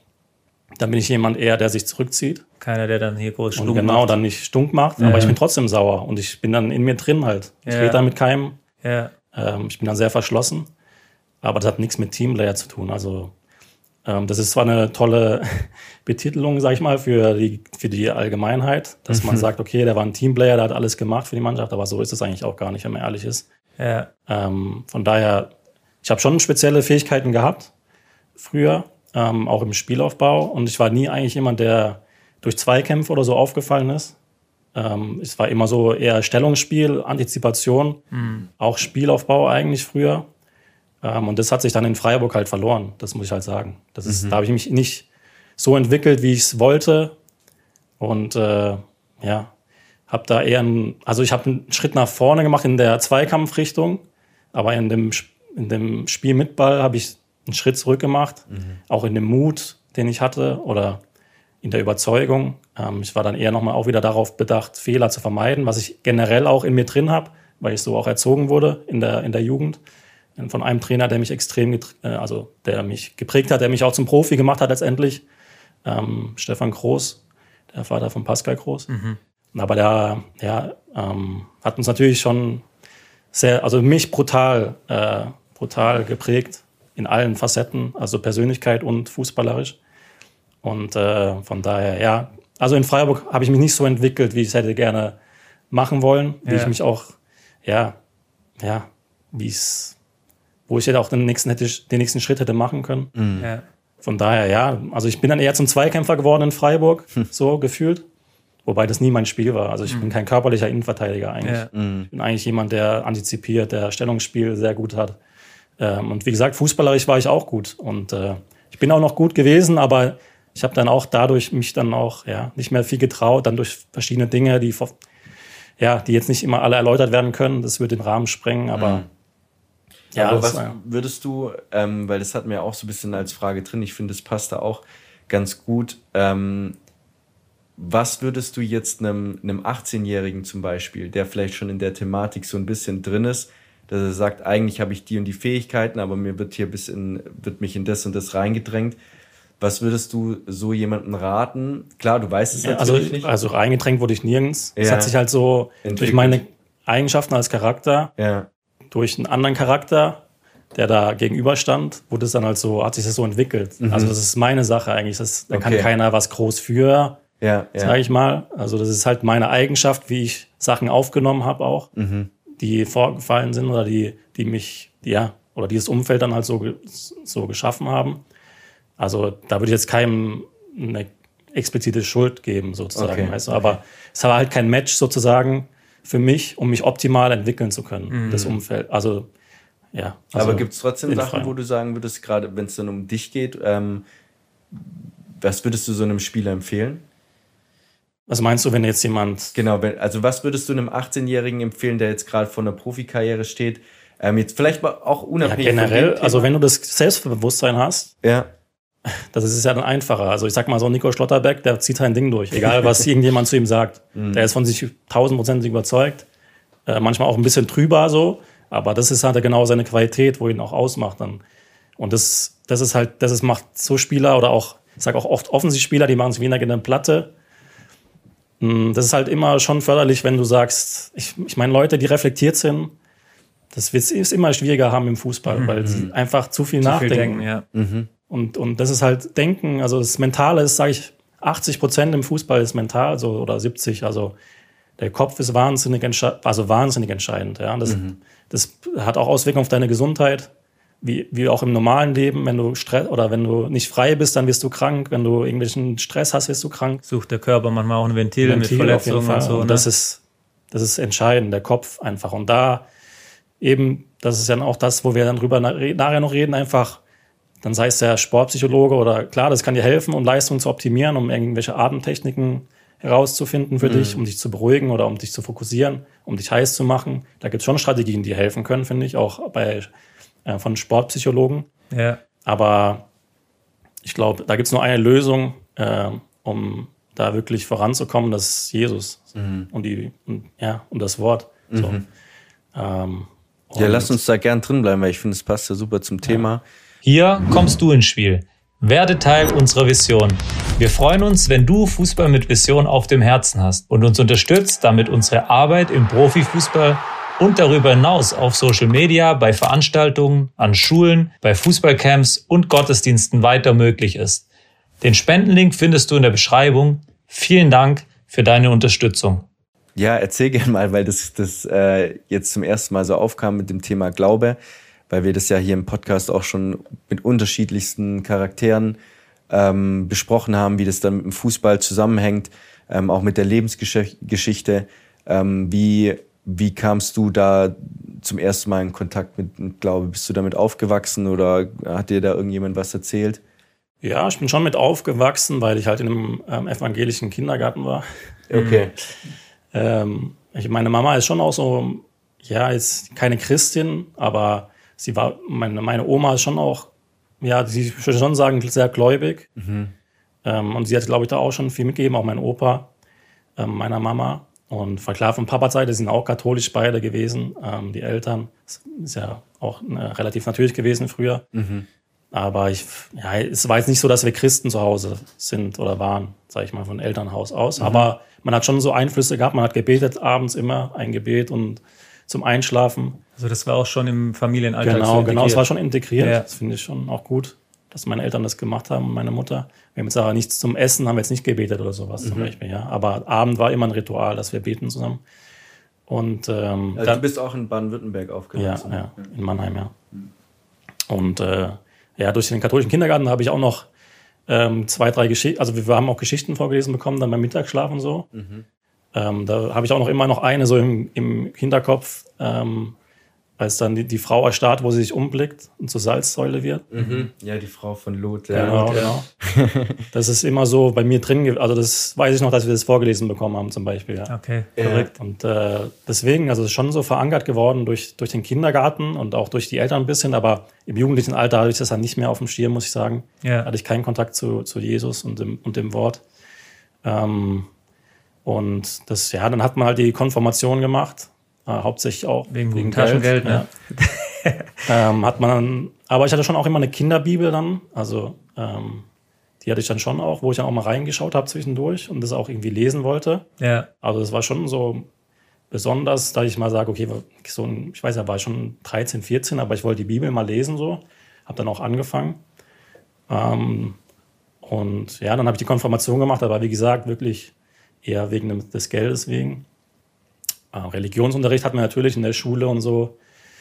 dann bin ich jemand eher, der sich zurückzieht. Keiner, der dann hier groß stunk macht. Genau, macht. dann nicht stunk macht, ja. Aber ich bin trotzdem sauer und ich bin dann in mir drin halt. Ich ja. rede dann mit keinem. Ja. Ähm, ich bin dann sehr verschlossen. Aber das hat nichts mit Teamplayer zu tun. Also ähm, das ist zwar eine tolle Betitelung, sag ich mal, für die, für die Allgemeinheit, dass mhm. man sagt, okay, der war ein Teamplayer, der hat alles gemacht für die Mannschaft, aber so ist es eigentlich auch gar nicht, wenn man ehrlich ist. Ja. Ähm, von daher, ich habe schon spezielle Fähigkeiten gehabt, früher, ähm, auch im Spielaufbau. Und ich war nie eigentlich jemand, der durch Zweikämpfe oder so aufgefallen ist. Ähm, es war immer so eher Stellungsspiel, Antizipation, mhm. auch Spielaufbau eigentlich früher. Um, und das hat sich dann in Freiburg halt verloren, das muss ich halt sagen. Das ist, mhm. Da habe ich mich nicht so entwickelt, wie ich es wollte. Und äh, ja, habe da eher einen, also ich habe einen Schritt nach vorne gemacht in der Zweikampfrichtung, aber in dem, in dem Spiel mit Ball habe ich einen Schritt zurück gemacht, mhm. auch in dem Mut, den ich hatte oder in der Überzeugung. Ähm, ich war dann eher nochmal auch wieder darauf bedacht, Fehler zu vermeiden, was ich generell auch in mir drin habe, weil ich so auch erzogen wurde in der, in der Jugend. Von einem Trainer, der mich extrem, also der mich geprägt hat, der mich auch zum Profi gemacht hat letztendlich, ähm, Stefan Groß, der Vater von Pascal Groß. Mhm. Aber der, ja, ähm, hat uns natürlich schon sehr, also mich brutal, äh, brutal geprägt in allen Facetten, also Persönlichkeit und fußballerisch. Und äh, von daher, ja, also in Freiburg habe ich mich nicht so entwickelt, wie ich es hätte gerne machen wollen, wie ja. ich mich auch, ja, ja, wie es, wo ich hätte auch den nächsten, hätte, den nächsten Schritt hätte machen können. Mhm. Ja. Von daher, ja, also ich bin dann eher zum Zweikämpfer geworden in Freiburg, hm. so gefühlt. Wobei das nie mein Spiel war. Also ich mhm. bin kein körperlicher Innenverteidiger eigentlich. Ja. Mhm. Ich bin eigentlich jemand, der antizipiert, der Stellungsspiel sehr gut hat. Ähm, und wie gesagt, fußballerisch war ich auch gut. Und äh, ich bin auch noch gut gewesen, aber ich habe dann auch dadurch mich dann auch ja nicht mehr viel getraut, dann durch verschiedene Dinge, die ja, die jetzt nicht immer alle erläutert werden können. Das würde den Rahmen sprengen, aber mhm. ja. Aber was war, würdest du, ähm, weil das hatten wir ja auch so ein bisschen als Frage drin, ich finde, das passt da auch ganz gut. Ähm, was würdest du jetzt einem, einem achtzehnjährigen zum Beispiel, der vielleicht schon in der Thematik so ein bisschen drin ist, dass er sagt, eigentlich habe ich die und die Fähigkeiten, aber mir wird hier bis in, wird mich in das und das reingedrängt. Was würdest du so jemandem raten? Klar, du weißt es ja, natürlich also, nicht. Also reingedrängt wurde ich nirgends. Es ja. hat sich halt so entwickelt. Durch meine Eigenschaften als Charakter, ja. durch einen anderen Charakter, der da gegenüberstand, wurde es dann halt so, hat sich das so entwickelt. Mhm. Also das ist meine Sache eigentlich. Das, da okay. kann keiner was groß für, ja, ja. sage ich mal. Also das ist halt meine Eigenschaft, wie ich Sachen aufgenommen habe auch, mhm. die vorgefallen sind oder die, die mich, die, ja, oder dieses Umfeld dann halt so, so geschaffen haben. Also da würde ich jetzt keinem eine explizite Schuld geben, sozusagen. Okay. Weißt du? Aber es war halt kein Match sozusagen für mich, um mich optimal entwickeln zu können, mhm. das Umfeld. Also, ja. Also aber gibt es trotzdem Sachen, Fall. wo du sagen würdest, gerade wenn es dann um dich geht, ähm, was würdest du so einem Spieler empfehlen? Was meinst du, wenn jetzt jemand... Genau, wenn, also was würdest du einem achtzehnjährigen empfehlen, der jetzt gerade vor einer Profikarriere steht? Ähm, jetzt vielleicht mal auch unabhängig ja, generell, von also wenn du das Selbstbewusstsein hast, ja. das ist ja dann einfacher. Also ich sag mal so, Nico Schlotterbeck, der zieht sein Ding durch, egal was irgendjemand zu ihm sagt. Mhm. Der ist von sich tausendprozentig überzeugt, äh, manchmal auch ein bisschen trüber so, aber das ist halt genau seine Qualität, wo ihn auch ausmacht dann. Und das, das ist halt, das ist, macht so Spieler oder auch, ich sag auch oft Offensivspieler, die machen es weniger in der Platte. Das ist halt immer schon förderlich, wenn du sagst, ich, ich meine, Leute, die reflektiert sind, das wird es immer schwieriger haben im Fußball, mhm. weil sie einfach zu viel zu nachdenken. Viel denken, ja. mhm. Und, und das ist halt Denken, also das Mentale ist, sage ich, achtzig Prozent im Fußball ist mental, so, oder siebzig, also der Kopf ist wahnsinnig, entsche- also wahnsinnig entscheidend. Ja? Das, mhm. das hat auch Auswirkungen auf deine Gesundheit, wie, wie auch im normalen Leben. Wenn du Stress oder wenn du nicht frei bist, dann wirst du krank. Wenn du irgendwelchen Stress hast, wirst du krank. Sucht der Körper manchmal auch ein Ventil, Ventil mit Verletzungen und so. Und ne? das ist, das ist entscheidend, der Kopf einfach. Und da eben, das ist ja auch das, wo wir dann drüber nachher noch reden, einfach, dann sei es der Sportpsychologe oder klar, das kann dir helfen, um Leistung zu optimieren, um irgendwelche Atemtechniken herauszufinden für mhm. dich, um dich zu beruhigen oder um dich zu fokussieren, um dich heiß zu machen. Da gibt es schon Strategien, die helfen können, finde ich, auch bei äh, von Sportpsychologen. Ja. Aber ich glaube, da gibt es nur eine Lösung, äh, um da wirklich voranzukommen, das ist Jesus mhm. und, die, und, ja, und das Wort. Mhm. So. Ähm, ja, lass uns da gern drin bleiben, weil ich finde, es passt ja super zum Thema. Ja. Hier kommst du ins Spiel. Werde Teil unserer Vision. Wir freuen uns, wenn du Fußball mit Vision auf dem Herzen hast und uns unterstützt, damit unsere Arbeit im Profifußball und darüber hinaus auf Social Media, bei Veranstaltungen, an Schulen, bei Fußballcamps und Gottesdiensten weiter möglich ist. Den Spendenlink findest du in der Beschreibung. Vielen Dank für deine Unterstützung. Ja, erzähl gerne mal, weil das, das äh, jetzt zum ersten Mal so aufkam mit dem Thema Glaube, weil wir das ja hier im Podcast auch schon mit unterschiedlichsten Charakteren ähm, besprochen haben, wie das dann mit dem Fußball zusammenhängt, ähm, auch mit der Lebensgeschichte. Ähm, wie, wie kamst du da zum ersten Mal in Kontakt mit, mit Glaube? Bist du damit aufgewachsen oder hat dir da irgendjemand was erzählt? Ja, ich bin schon mit aufgewachsen, weil ich halt in einem ähm, evangelischen Kindergarten war. Okay. ähm, ich, meine Mama ist schon auch so, ja, ist keine Christin, aber sie war, meine, meine Oma ist schon auch, ja, sie, ich würde schon sagen, sehr gläubig. Mhm. Ähm, und sie hat, glaube ich, da auch schon viel mitgegeben, auch mein Opa, ähm, meiner Mama. Und klar, von Papas Seite sind auch katholisch beide gewesen, ähm, die Eltern. Das ist ja auch ne, relativ natürlich gewesen früher. Mhm. Aber ich, ja, es war jetzt nicht so, dass wir Christen zu Hause sind oder waren, sage ich mal, von Elternhaus aus. Mhm. Aber man hat schon so Einflüsse gehabt. Man hat gebetet abends immer, ein Gebet und zum Einschlafen. Also das war auch schon im Familienalltag Genau, so integriert. genau, es war schon integriert. Ja. Das finde ich schon auch gut, dass meine Eltern das gemacht haben und meine Mutter. Wir haben jetzt aber nichts zum Essen, haben wir jetzt nicht gebetet oder sowas Mhm. zum Beispiel, ja. Aber Abend war immer ein Ritual, dass wir beten zusammen. Und ähm, Also dann, du bist auch in Baden-Württemberg ja, aufgewachsen. ja, in Mannheim, ja. Und äh, ja, durch den katholischen Kindergarten habe ich auch noch ähm, zwei, drei Geschichten, also wir haben auch Geschichten vorgelesen bekommen, dann beim Mittagsschlaf und so. Mhm. Ähm, da habe ich auch noch immer noch eine so im, im Hinterkopf, ähm, als dann die, die Frau erstarrt, wo sie sich umblickt und zur Salzsäule wird. Mhm. Ja, die Frau von Lot. Genau, ja. genau. Das ist immer so bei mir drin, ge- also das weiß ich noch, dass wir das vorgelesen bekommen haben zum Beispiel. Ja. Okay, Ja. verrückt. Und äh, deswegen, also es ist schon so verankert geworden durch, durch den Kindergarten und auch durch die Eltern ein bisschen, aber im jugendlichen Alter hatte ich das dann nicht mehr auf dem Schirm, muss ich sagen. Ja. Hatte ich keinen Kontakt zu, zu Jesus und dem, und dem Wort. Ähm, und das, ja, dann hat man halt die Konfirmation gemacht, äh, hauptsächlich auch Wegen gutem Taschengeld, ne? Ja. ähm, hat man dann, aber ich hatte schon auch immer eine Kinderbibel dann, also ähm, die hatte ich dann schon auch, wo ich dann auch mal reingeschaut habe zwischendurch und das auch irgendwie lesen wollte. Ja, Also das war schon so besonders, da ich mal sage, okay, so ein, ich weiß ja, war ich schon dreizehn, vierzehn, aber ich wollte die Bibel mal lesen so, habe dann auch angefangen. Ähm, und ja, dann habe ich die Konfirmation gemacht, aber wie gesagt, wirklich eher wegen dem, des Geldes wegen. Äh, Religionsunterricht hatten wir natürlich in der Schule und so,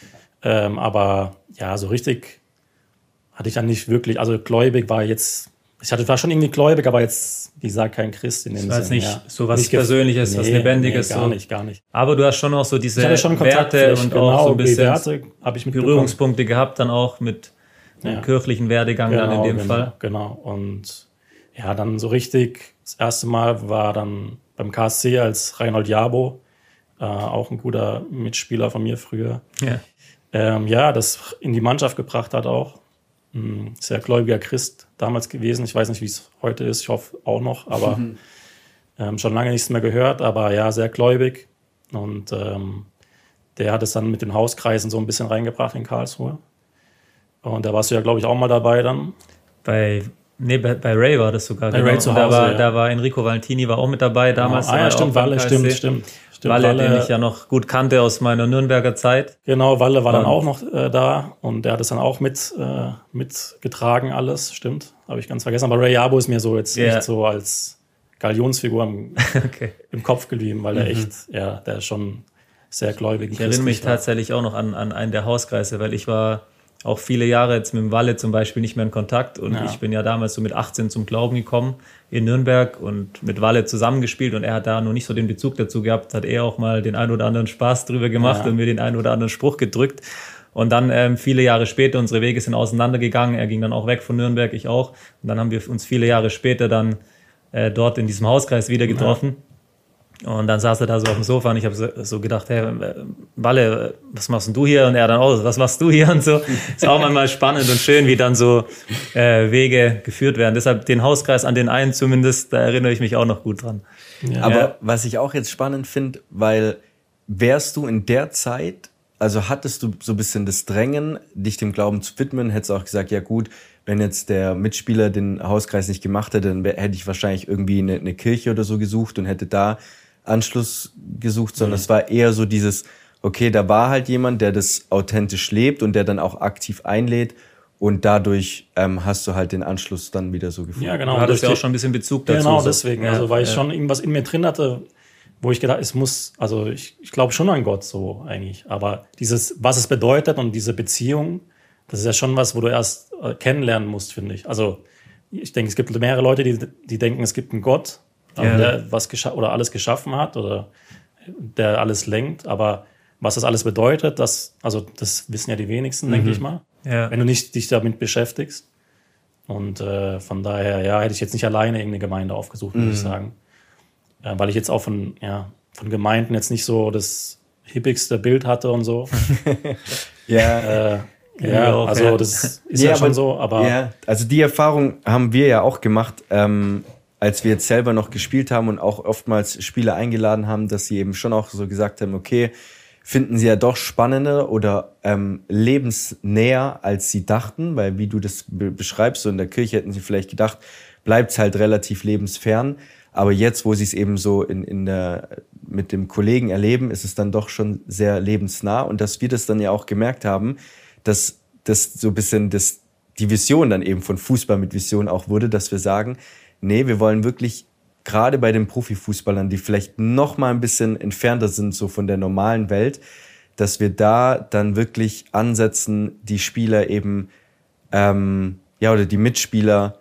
ähm, aber ja, so richtig hatte ich dann nicht wirklich, also gläubig war jetzt, ich hatte, war schon irgendwie gläubig, aber jetzt, wie gesagt, kein Christ in dem das war jetzt Sinne. nicht ja. so was Nicht gef- Persönliches, was Nee, Lebendiges. Nee, gar so. nicht, gar nicht. Aber du hast schon auch so diese Ich hatte schon Kontakt, Werte vielleicht, und auch so ein die bisschen Werte habe ich mitbekommen. Berührungspunkte gehabt, dann auch mit dem Ja. kirchlichen Werdegang dann in dem genau, Fall. Genau. Und ja, dann so richtig, das erste Mal war dann beim K S C als Reinhold Jabo, äh, auch ein guter Mitspieler von mir früher. Ja. Ähm, ja, das in die Mannschaft gebracht hat auch. Ein sehr gläubiger Christ damals gewesen. Ich weiß nicht, wie es heute ist. Ich hoffe auch noch, aber ähm, schon lange nichts mehr gehört. Aber ja, sehr gläubig. Und ähm, der hat es dann mit den Hauskreisen so ein bisschen reingebracht in Karlsruhe. Und da warst du ja, glaube ich, auch mal dabei dann. Bei, nee, bei, bei Ray war das sogar. Bei Ray zu Und da Hause, war, ja. da war Enrico Valentini war auch mit dabei damals. ah war ja, er stimmt, auch beim Walle, K S C. stimmt, stimmt. stimmt Walle, den ich ja noch gut kannte aus meiner Nürnberger Zeit. Genau, Walle war dann Und- auch noch äh, da und der hat es dann auch mit, äh, mitgetragen alles, stimmt. Habe ich ganz vergessen. Aber Ray Jabo ist mir so jetzt Ja. nicht so als Galionsfigur im, Okay. im Kopf geblieben, weil er echt, ja, der ist schon sehr gläubig. Ich erinnere mich tatsächlich auch noch an, an einen der Hauskreise, weil ich war auch viele Jahre jetzt mit dem Walle zum Beispiel nicht mehr in Kontakt und Ja. ich bin ja damals so mit achtzehn zum Glauben gekommen in Nürnberg und mit Walle zusammengespielt und er hat da noch nicht so den Bezug dazu gehabt, hat er auch mal den ein oder anderen Spaß drüber gemacht Ja. und mir den ein oder anderen Spruch gedrückt. Und dann ähm, viele Jahre später, unsere Wege sind auseinandergegangen, er ging dann auch weg von Nürnberg, ich auch. Und dann haben wir uns viele Jahre später dann äh, dort in diesem Hauskreis wieder getroffen. Und dann saß er da so auf dem Sofa und ich habe so, so gedacht, hey, Walle, was machst denn du hier? Und er dann auch, was machst du hier? Und so. Ist auch manchmal spannend und schön, wie dann so äh, Wege geführt werden. Deshalb den Hauskreis an den einen zumindest, da erinnere ich mich auch noch gut dran. Ja. Aber Ja. was ich auch jetzt spannend finde, weil wärst du in der Zeit, also hattest du so ein bisschen das Drängen, dich dem Glauben zu widmen, hättest du auch gesagt, ja gut, wenn jetzt der Mitspieler den Hauskreis nicht gemacht hätte, dann wär, hätte ich wahrscheinlich irgendwie eine, eine Kirche oder so gesucht und hätte da Anschluss gesucht, sondern Mhm. es war eher so dieses, okay, da war halt jemand, der das authentisch lebt und der dann auch aktiv einlädt und dadurch ähm, hast du halt den Anschluss dann wieder so gefunden. Ja, genau. Du hattest ja Durch auch schon ein bisschen Bezug dazu. Genau, so. deswegen. Ja, also, weil ich ja. schon irgendwas in mir drin hatte, wo ich gedacht, es muss, also ich, ich glaube schon an Gott so eigentlich. Aber dieses, was es bedeutet und diese Beziehung, das ist ja schon was, wo du erst äh, kennenlernen musst, finde ich. Also ich denke, es gibt mehrere Leute, die, die denken, es gibt einen Gott, Ja. der was gescha- oder alles geschaffen hat oder der alles lenkt. Aber was das alles bedeutet, das, also das wissen ja die wenigsten, denke ich mal. Ja. Wenn du nicht dich damit beschäftigst. Und äh, von daher, ja, hätte ich jetzt nicht alleine irgendeine Gemeinde aufgesucht, würde ich sagen. Äh, weil ich jetzt auch von, ja, von Gemeinden jetzt nicht so das hippigste Bild hatte und so. Ja, äh, ja, auch, also ja. das ist ja, Ja, schon aber- so, aber ja, also die Erfahrung haben wir ja auch gemacht, ähm, als wir jetzt selber noch gespielt haben und auch oftmals Spieler eingeladen haben, dass sie eben schon auch so gesagt haben, okay, finden sie ja doch spannender oder ähm, lebensnäher, als sie dachten, weil wie du das be- beschreibst, so in der Kirche hätten sie vielleicht gedacht, bleibt's halt relativ lebensfern, aber jetzt, wo sie es eben so in, in der mit dem Kollegen erleben, ist es dann doch schon sehr lebensnah. Und dass wir das dann ja auch gemerkt haben, dass das so ein bisschen das, die Vision dann eben von Fußball mit Vision auch wurde, dass wir sagen, nee, wir wollen wirklich gerade bei den Profifußballern, die vielleicht noch mal ein bisschen entfernter sind so von der normalen Welt, dass wir da dann wirklich ansetzen, die Spieler eben, ähm, ja, oder die Mitspieler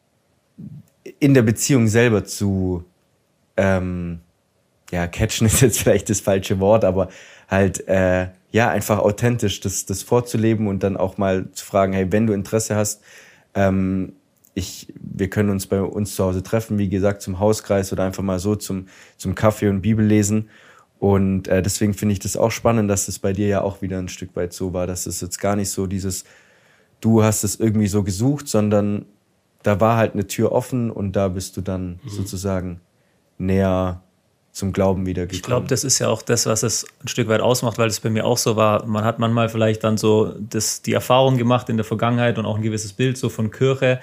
in der Beziehung selber zu, ähm, ja, catchen ist jetzt vielleicht das falsche Wort, aber halt, äh, ja, einfach authentisch das, das vorzuleben und dann auch mal zu fragen, hey, wenn du Interesse hast, ähm, ich, wir können uns bei uns zu Hause treffen, wie gesagt, zum Hauskreis oder einfach mal so zum, zum Kaffee und Bibel lesen. Und äh, deswegen finde ich das auch spannend, dass es bei dir ja auch wieder ein Stück weit so war, dass es jetzt gar nicht so dieses, du hast es irgendwie so gesucht, sondern da war halt eine Tür offen und da bist du dann mhm. sozusagen näher zum Glauben wieder gekommen. Ich glaube, das ist ja auch das, was es ein Stück weit ausmacht, weil es bei mir auch so war. Man hat manchmal vielleicht dann so das, die Erfahrung gemacht in der Vergangenheit und auch ein gewisses Bild so von Kirche,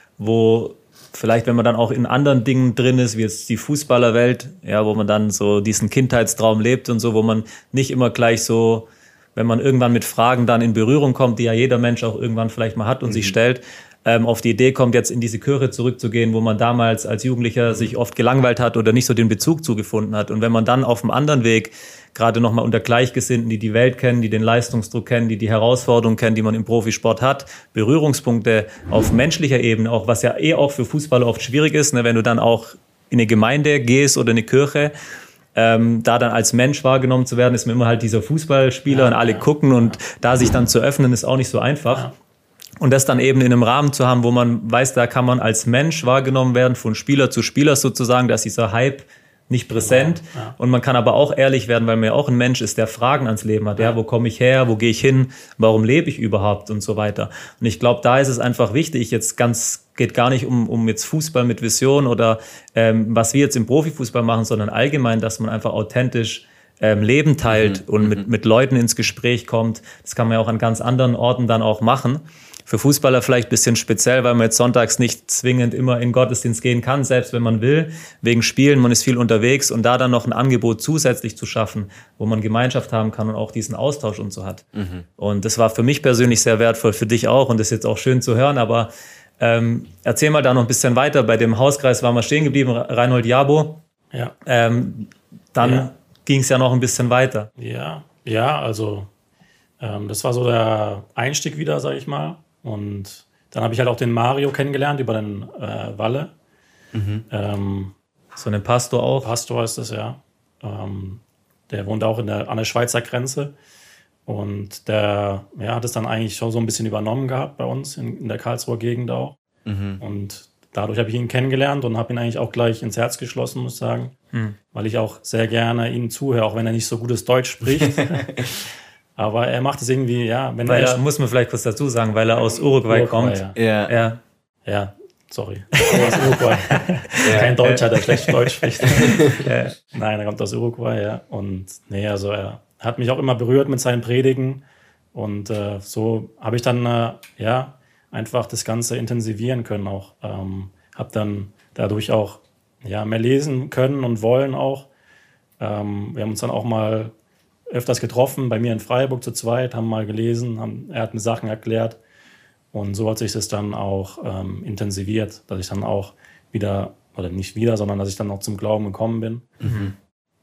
wo vielleicht, wenn man dann auch in anderen Dingen drin ist, wie jetzt die Fußballerwelt, ja, wo man dann so diesen Kindheitstraum lebt und so, wo man nicht immer gleich so, wenn man irgendwann mit Fragen dann in Berührung kommt, die ja jeder Mensch auch irgendwann vielleicht mal hat und mhm. sich stellt, ähm, auf die Idee kommt, jetzt in diese Kirche zurückzugehen, wo man damals als Jugendlicher sich oft gelangweilt hat oder nicht so den Bezug zugefunden hat. Und wenn man dann auf einem anderen Weg, gerade nochmal unter Gleichgesinnten, die die Welt kennen, die den Leistungsdruck kennen, die die Herausforderungen kennen, die man im Profisport hat, Berührungspunkte auf menschlicher Ebene, auch was ja eh auch für Fußballer oft schwierig ist, ne, wenn du dann auch in eine Gemeinde gehst oder eine Kirche, ähm, da dann als Mensch wahrgenommen zu werden, ist mir immer halt dieser Fußballspieler ja, und alle ja, gucken und ja. da sich dann zu öffnen, ist auch nicht so einfach. Ja. Und das dann eben in einem Rahmen zu haben, wo man weiß, da kann man als Mensch wahrgenommen werden, von Spieler zu Spieler sozusagen, da ist dieser Hype nicht präsent. Genau, ja. Und man kann aber auch ehrlich werden, weil man ja auch ein Mensch ist, der Fragen ans Leben hat. Ja, ja wo komme ich her? Wo gehe ich hin? Warum lebe ich überhaupt? Und so weiter. Und ich glaube, da ist es einfach wichtig, jetzt ganz, geht gar nicht um, um jetzt Fußball mit Vision oder ähm, was wir jetzt im Profifußball machen, sondern allgemein, dass man einfach authentisch ähm, Leben teilt mhm. und mit, mit Leuten ins Gespräch kommt. Das kann man ja auch an ganz anderen Orten dann auch machen. Für Fußballer vielleicht ein bisschen speziell, weil man jetzt sonntags nicht zwingend immer in Gottesdienst gehen kann, selbst wenn man will, wegen Spielen, man ist viel unterwegs und da dann noch ein Angebot zusätzlich zu schaffen, wo man Gemeinschaft haben kann und auch diesen Austausch und so hat. Mhm. Und das war für mich persönlich sehr wertvoll, für dich auch und das ist jetzt auch schön zu hören, aber ähm, erzähl mal da noch ein bisschen weiter. Bei dem Hauskreis waren wir stehen geblieben, Reinhold Jabo. Ja. Ähm, dann ja. ging es ja noch ein bisschen weiter. Ja, ja, also ähm, das war so der Einstieg wieder, sag ich mal. Und dann habe ich halt auch den Mario kennengelernt über den äh, Walle. Mhm. Ähm, so einen Pastor auch? Pastor ist das, ja. Ähm, der wohnt auch in der, an der Schweizer Grenze. Und der ja, hat es dann eigentlich schon so ein bisschen übernommen gehabt bei uns in, in der Karlsruher Gegend auch. Mhm. Und dadurch habe ich ihn kennengelernt und habe ihn eigentlich auch gleich ins Herz geschlossen, muss ich sagen. Mhm. Weil ich auch sehr gerne ihm zuhöre, auch wenn er nicht so gutes Deutsch spricht. Aber er macht es irgendwie, ja. Wenn weil er, er, muss man vielleicht kurz dazu sagen, weil er aus Uruguay, Uruguay kommt. Ja. Ja. ja. ja, sorry. Aus Uruguay. ja. Kein Deutscher, der schlecht Deutsch spricht. ja. Nein, er kommt aus Uruguay, ja. Und nee, also er hat mich auch immer berührt mit seinen Predigen. Und äh, so habe ich dann, äh, ja, einfach das Ganze intensivieren können auch. Ähm, habe dann dadurch auch, ja, mehr lesen können und wollen auch. Ähm, wir haben uns dann auch mal öfters getroffen, bei mir in Freiburg zu zweit, haben mal gelesen, haben, er hat mir Sachen erklärt und so hat sich das dann auch ähm, intensiviert, dass ich dann auch wieder, oder nicht wieder, sondern dass ich dann auch zum Glauben gekommen bin. Mhm.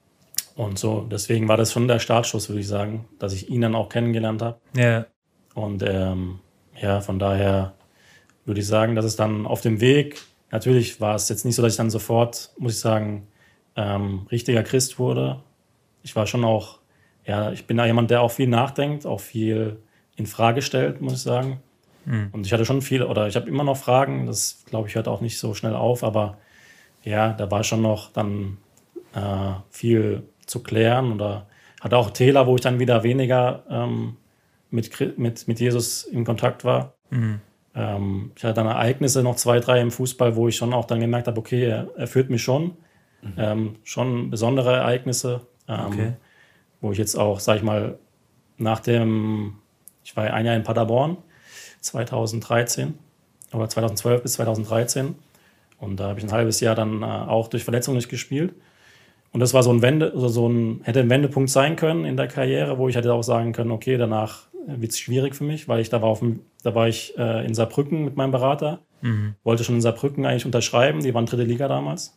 Und so, deswegen war das schon der Startschuss, würde ich sagen, dass ich ihn dann auch kennengelernt habe. Ja. Und ähm, ja, von daher würde ich sagen, dass es dann auf dem Weg, natürlich war es jetzt nicht so, dass ich dann sofort, muss ich sagen, ähm, richtiger Christ wurde. Ich war schon auch Ja, ich bin da jemand, der auch viel nachdenkt, auch viel in Frage stellt, muss ich sagen. Mhm. Und ich hatte schon viel, oder ich habe immer noch Fragen, das glaube ich hört auch nicht so schnell auf, aber ja, da war schon noch dann äh, viel zu klären oder hatte auch Täler, wo ich dann wieder weniger ähm, mit, mit, mit Jesus in Kontakt war. Mhm. Ähm, ich hatte dann Ereignisse, noch zwei, drei im Fußball, wo ich schon auch dann gemerkt habe, okay, er, er führt mich schon. Mhm. Ähm, schon besondere Ereignisse. Ähm, okay. Wo ich jetzt auch, sag ich mal, nach dem, ich war ein Jahr in Paderborn, zweitausenddreizehn oder zweitausendzwölf bis zweitausenddreizehn und da habe ich ein halbes Jahr dann äh, auch durch Verletzungen nicht gespielt Und das war so ein Wende, also so ein, hätte ein Wendepunkt sein können in der Karriere, wo ich hätte auch sagen können, okay, danach wird es schwierig für mich, weil ich da war, auf dem, da war ich äh, in Saarbrücken mit meinem Berater, mhm. wollte schon in Saarbrücken eigentlich unterschreiben, die waren dritte Liga damals.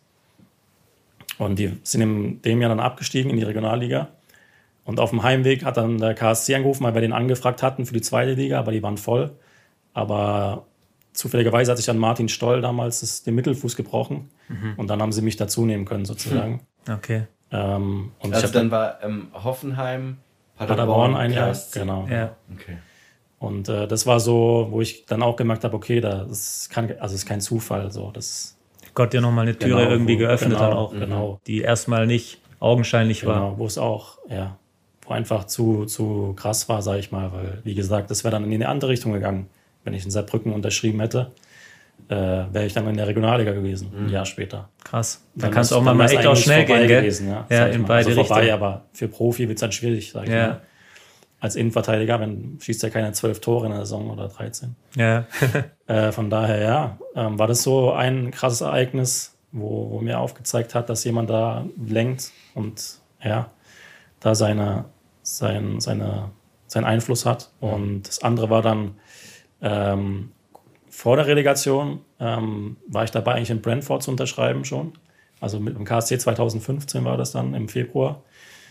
Und die sind in dem Jahr dann abgestiegen in die Regionalliga. Und auf dem Heimweg hat dann der K S C angerufen, weil wir den angefragt hatten für die zweite Liga, aber die waren voll. Aber zufälligerweise hat sich dann Martin Stoll damals das, den Mittelfuß gebrochen. Mhm. Und dann haben sie mich dazu nehmen können, sozusagen. Okay. Ähm, und also ich dann war ähm, Hoffenheim, Paderborn, Paderborn ein Jahr, genau. Ja. Okay. Und äh, das war so, wo ich dann auch gemerkt habe, okay, das kann, also das ist kein Zufall. So. Das, Gott dir nochmal eine Türe genau, irgendwie wo, geöffnet genau, hat auch, genau. die erstmal nicht augenscheinlich genau, war. Wo es auch, ja, wo einfach zu, zu krass war, sage ich mal, weil, wie gesagt, das wäre dann in eine andere Richtung gegangen. Wenn ich in Saarbrücken unterschrieben hätte, äh, wäre ich dann in der Regionalliga gewesen, mhm. ein Jahr später. Krass. Da kann es auch mal echt auch schnell gehen, gell? Gewesen, ja, ja in beide also vorbei, Richtungen. Aber für Profi wird es dann schwierig, sage ich ja. mal. Als Innenverteidiger, wenn schießt ja keine zwölf Tore in der Saison oder dreizehn. Ja. äh, von daher, ja, ähm, war das so ein krasses Ereignis, wo, wo mir aufgezeigt hat, dass jemand da lenkt und ja, da seine, sein, seine, seinen Einfluss hat. Und das andere war dann ähm, vor der Relegation, ähm, war ich dabei, eigentlich in Brentford zu unterschreiben schon. Also mit dem K S C zwanzig fünfzehn war das dann im Februar.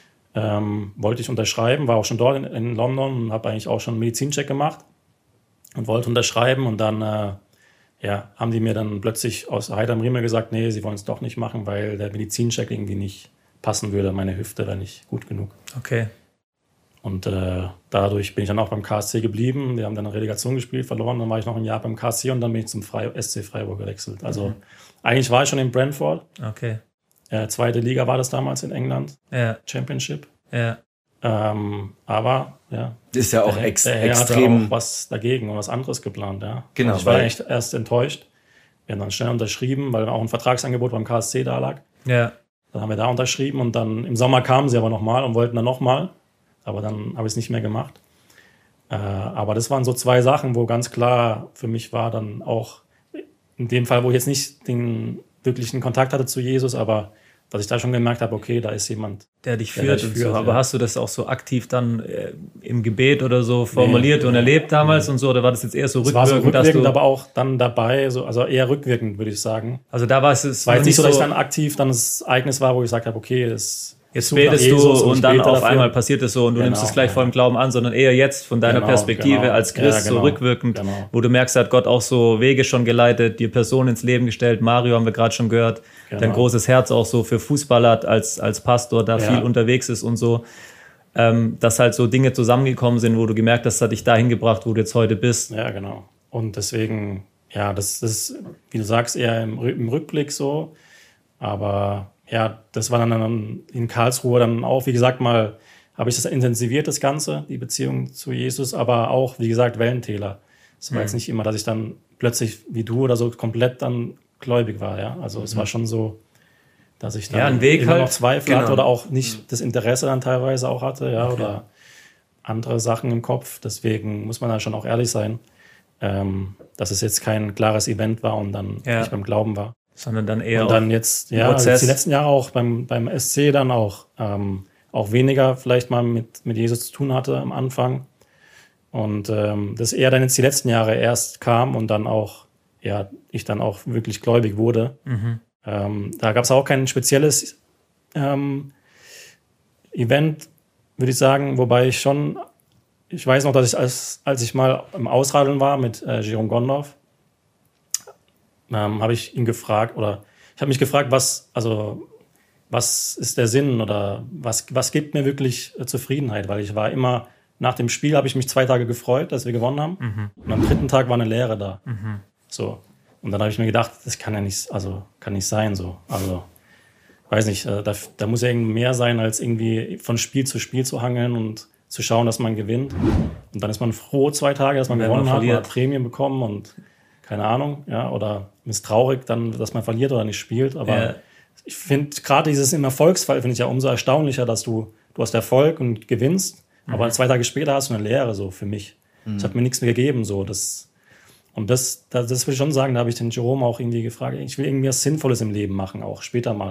Ähm, wollte ich unterschreiben, war auch schon dort in, in London und habe eigentlich auch schon einen Medizincheck gemacht und wollte unterschreiben und dann äh, ja, haben die mir dann plötzlich aus heiterem Himmel gesagt, nee, sie wollen es doch nicht machen, weil der Medizincheck irgendwie nicht passen würde, meine Hüfte wäre nicht gut genug. Okay. Und äh, dadurch bin ich dann auch beim K S C geblieben, wir haben dann eine Relegation gespielt, verloren, dann war ich noch ein Jahr beim K S C und dann bin ich zum Fre- S C Freiburg gewechselt. Also mhm. eigentlich war ich schon in Brentford. Okay. Äh, zweite Liga war das damals in England. Ja. Championship. Ja. Ähm, aber, ja. Ist ja auch der, ex der extrem. Hatte auch was dagegen und was anderes geplant, ja. Genau. Und ich war echt erst enttäuscht. Wir haben dann schnell unterschrieben, weil auch ein Vertragsangebot beim K S C da lag. Ja. Dann haben wir da unterschrieben und dann im Sommer kamen sie aber nochmal und wollten dann nochmal. Aber dann habe ich es nicht mehr gemacht. Äh, aber das waren so zwei Sachen, wo ganz klar für mich war dann auch, in dem Fall, wo ich jetzt nicht den wirklichen Kontakt hatte zu Jesus, aber dass ich da schon gemerkt habe, okay, da ist jemand, der dich der führt. dich und führt so. Aber ja. hast du das auch so aktiv dann äh, im Gebet oder so formuliert nee, und nee, erlebt damals nee. und so? Oder war das jetzt eher so es rückwirkend? war so rückwirkend, dass du, aber auch dann dabei, so, also eher rückwirkend, würde ich sagen. Also da war es, es war jetzt nicht so, dass ich so, dann aktiv dann das Ereignis war, wo ich gesagt habe, okay, das jetzt betest du und, und dann auf dafür. einmal passiert es so und du genau, nimmst es gleich ja. voll im Glauben an, sondern eher jetzt von deiner genau, Perspektive genau. als Christ, ja, genau, so rückwirkend, genau. wo du merkst, hat Gott auch so Wege schon geleitet, dir Personen ins Leben gestellt. Mario haben wir gerade schon gehört, genau. dein großes Herz auch so für Fußball hat, als, als Pastor da ja. viel unterwegs ist und so. Ähm, dass halt so Dinge zusammengekommen sind, wo du gemerkt hast, das hat dich dahin gebracht, wo du jetzt heute bist. Ja, genau. Und deswegen, ja, das, das ist, wie du sagst, eher im, im Rückblick so. Aber ja, das war dann in Karlsruhe dann auch, wie gesagt, mal habe ich das intensiviert, das Ganze, die Beziehung zu Jesus, aber auch, wie gesagt, Wellentäler. Es war mhm. jetzt nicht immer, dass ich dann plötzlich, wie du oder so, komplett dann gläubig war, ja. Also es mhm. war schon so, dass ich dann ja, ein Weg immer halt. noch Zweifel Genau. hatte oder auch nicht das Interesse dann teilweise auch hatte, ja, okay. oder andere Sachen im Kopf. Deswegen muss man da schon auch ehrlich sein, ähm, dass es jetzt kein klares Event war und dann ja. nicht beim Glauben war. Sondern dann eher und dann jetzt, ja, jetzt die letzten Jahre auch beim, beim S C dann auch, ähm, auch weniger vielleicht mal mit, mit Jesus zu tun hatte am Anfang. Und ähm, das eher dann jetzt die letzten Jahre erst kam und dann auch, ja, ich dann auch wirklich gläubig wurde. Mhm. Ähm, da gab es auch kein spezielles ähm, Event, würde ich sagen, wobei ich schon, ich weiß noch, dass ich, als, als ich mal im Ausradeln war mit äh, Jérôme Gondorf, ähm, habe ich ihn gefragt, oder ich habe mich gefragt, was, also, was ist der Sinn oder was, was gibt mir wirklich äh, Zufriedenheit, weil ich war immer, nach dem Spiel habe ich mich zwei Tage gefreut, dass wir gewonnen haben Mhm. und am dritten Tag war eine Leere da. Mhm. So. Und dann habe ich mir gedacht, das kann ja nicht, also kann nicht sein so. Also, weiß nicht, äh, da, da muss ja irgendwie mehr sein, als irgendwie von Spiel zu Spiel zu hangeln und zu schauen, dass man gewinnt. Und dann ist man froh zwei Tage, dass man Wenn gewonnen man hat, man verliert. hat Prämien bekommen und keine Ahnung, ja, oder ist traurig dann, dass man verliert oder nicht spielt. Aber Ja. ich finde gerade dieses im Erfolgsfall finde ich ja umso erstaunlicher, dass du, du hast Erfolg und gewinnst, mhm. aber zwei Tage später hast du eine Leere so für mich. Mhm. Das hat mir nichts mehr gegeben, so das. Und das, das, das will ich schon sagen, da habe ich den Jerome auch irgendwie gefragt, ich will irgendwie was Sinnvolles im Leben machen, auch später mal.